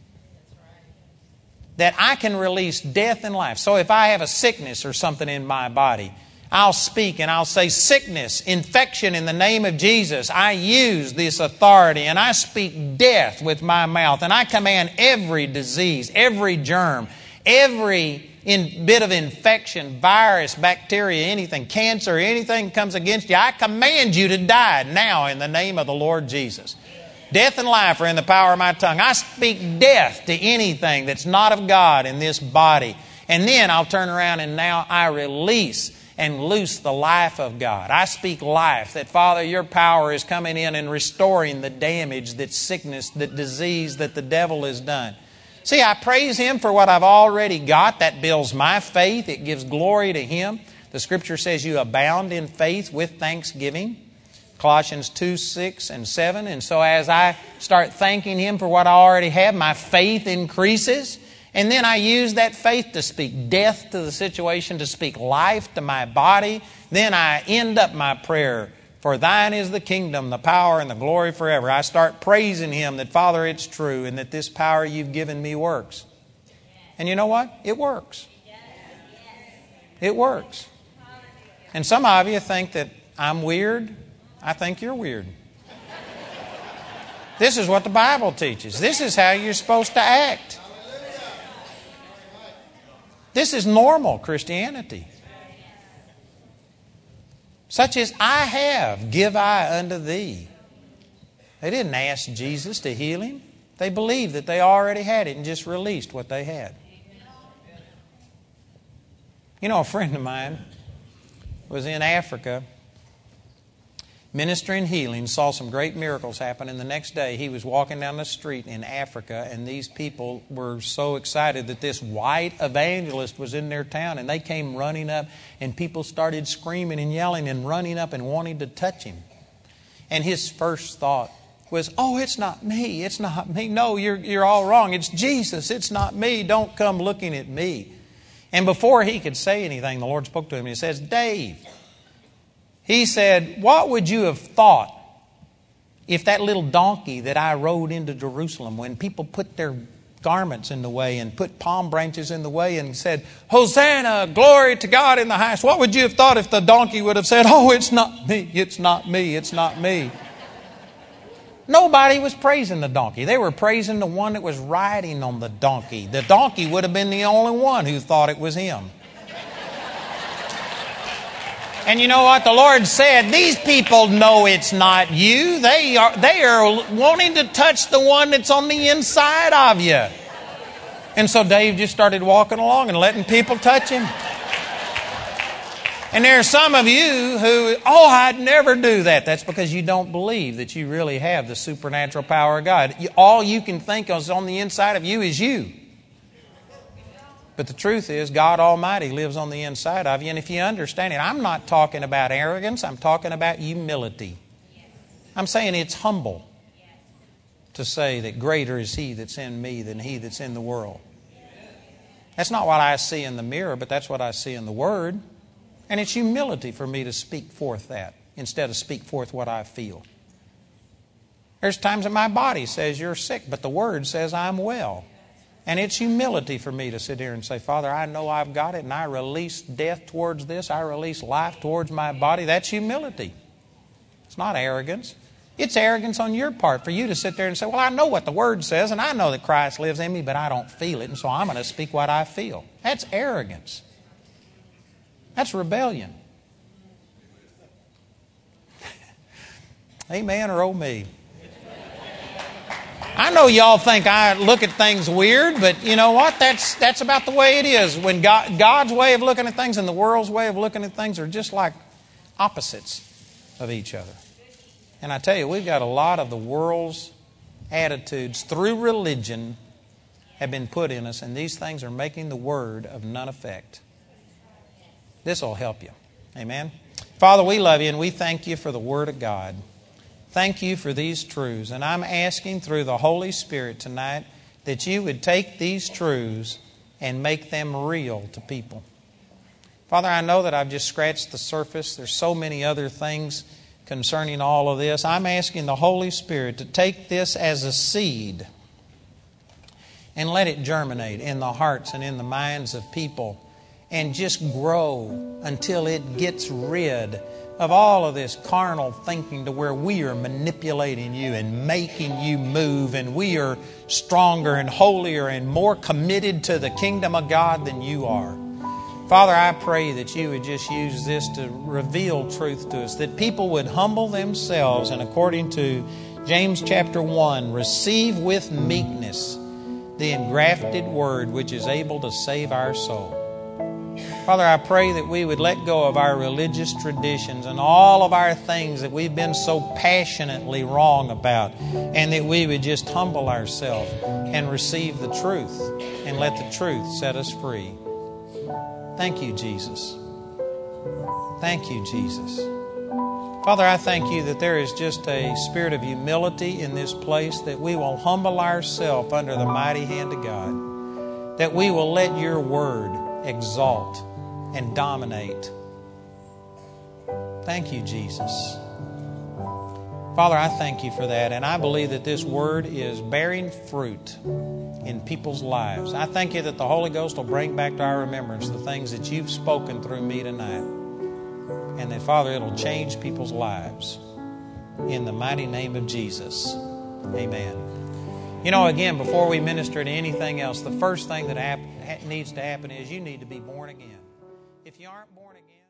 That I can release death and life. So if I have a sickness or something in my body, I'll speak and I'll say, sickness, infection in the name of Jesus. I use this authority and I speak death with my mouth. And I command every disease, every germ, every in, bit of infection, virus, bacteria, anything, cancer, anything comes against you, I command you to die now in the name of the Lord Jesus. Death and life are in the power of my tongue. I speak death to anything that's not of God in this body. And then I'll turn around and now I release and loose the life of God. I speak life, that Father, your power is coming in and restoring the damage, that sickness, that disease that the devil has done. See, I praise Him for what I've already got. That builds my faith. It gives glory to Him. The Scripture says you abound in faith with thanksgiving. Colossians two, six and seven. And so as I start thanking Him for what I already have, my faith increases. And then I use that faith to speak death to the situation, to speak life to my body. Then I end up my prayer, for thine is the kingdom, the power, and the glory forever. I start praising Him that, Father, it's true, and that this power you've given me works. And you know what? It works. It works. And some of you think that I'm weird. I think you're weird. This is what the Bible teaches. This is how you're supposed to act. This is normal Christianity. Such as I have, give I unto thee. They didn't ask Jesus to heal him. They believed that they already had it and just released what they had. You know, a friend of mine was in Africa ministering healing, saw some great miracles happen, and the next day he was walking down the street in Africa, and these people were so excited that this white evangelist was in their town, and they came running up, and people started screaming and yelling and running up and wanting to touch him. And his first thought was, oh, it's not me, it's not me. No, you're, you're all wrong. It's Jesus, it's not me. Don't come looking at me. And before he could say anything, the Lord spoke to him. He says, Dave, he said, what would you have thought if that little donkey that I rode into Jerusalem, when people put their garments in the way and put palm branches in the way and said, Hosanna, glory to God in the highest. What would you have thought if the donkey would have said, oh, it's not me, it's not me, it's not me? Nobody was praising the donkey. They were praising the one that was riding on the donkey. The donkey would have been the only one who thought it was him. And you know what? The Lord said, these people know it's not you. They are, they are wanting to touch the one that's on the inside of you. And so Dave just started walking along and letting people touch him. And there are some of you who, oh, I'd never do that. That's because you don't believe that you really have the supernatural power of God. All you can think of on the inside of you is you. But the truth is, God Almighty lives on the inside of you. And if you understand it, I'm not talking about arrogance. I'm talking about humility. I'm saying it's humble to say that greater is He that's in me than he that's in the world. That's not what I see in the mirror, but that's what I see in the Word. And it's humility for me to speak forth that instead of speak forth what I feel. There's times that my body says you're sick, but the Word says I'm well. And it's humility for me to sit here and say, Father, I know I've got it, and I release death towards this. I release life towards my body. That's humility. It's not arrogance. It's arrogance on your part for you to sit there and say, well, I know what the Word says, and I know that Christ lives in me, but I don't feel it, and so I'm going to speak what I feel. That's arrogance. That's rebellion. Amen or oh me. I know y'all think I look at things weird, but you know what? That's that's about the way it is. When God, God's way of looking at things and the world's way of looking at things are just like opposites of each other. And I tell you, we've got a lot of the world's attitudes through religion have been put in us, and these things are making the Word of none effect. This will help you. Amen? Father, we love you and we thank you for the Word of God. Thank you for these truths. And I'm asking through the Holy Spirit tonight that you would take these truths and make them real to people. Father, I know that I've just scratched the surface. There's so many other things concerning all of this. I'm asking the Holy Spirit to take this as a seed and let it germinate in the hearts and in the minds of people and just grow until it gets rid of all of this carnal thinking to where we are manipulating you and making you move, and we are stronger and holier and more committed to the kingdom of God than you are. Father, I pray that you would just use this to reveal truth to us, that people would humble themselves and, according to James chapter one, receive with meekness the engrafted word which is able to save our soul. Father, I pray that we would let go of our religious traditions and all of our things that we've been so passionately wrong about, and that we would just humble ourselves and receive the truth and let the truth set us free. Thank you, Jesus. Thank you, Jesus. Father, I thank you that there is just a spirit of humility in this place, that we will humble ourselves under the mighty hand of God, that we will let your word exalt and dominate. Thank you, Jesus. Father, I thank you for that, and I believe that this word is bearing fruit in people's lives. I thank you that the Holy Ghost will bring back to our remembrance the things that you've spoken through me tonight, and that, Father, it'll change people's lives. In the mighty name of Jesus, amen. You know, again, before we minister to anything else, the first thing that hap- needs to happen is you need to be born again. If you aren't born again,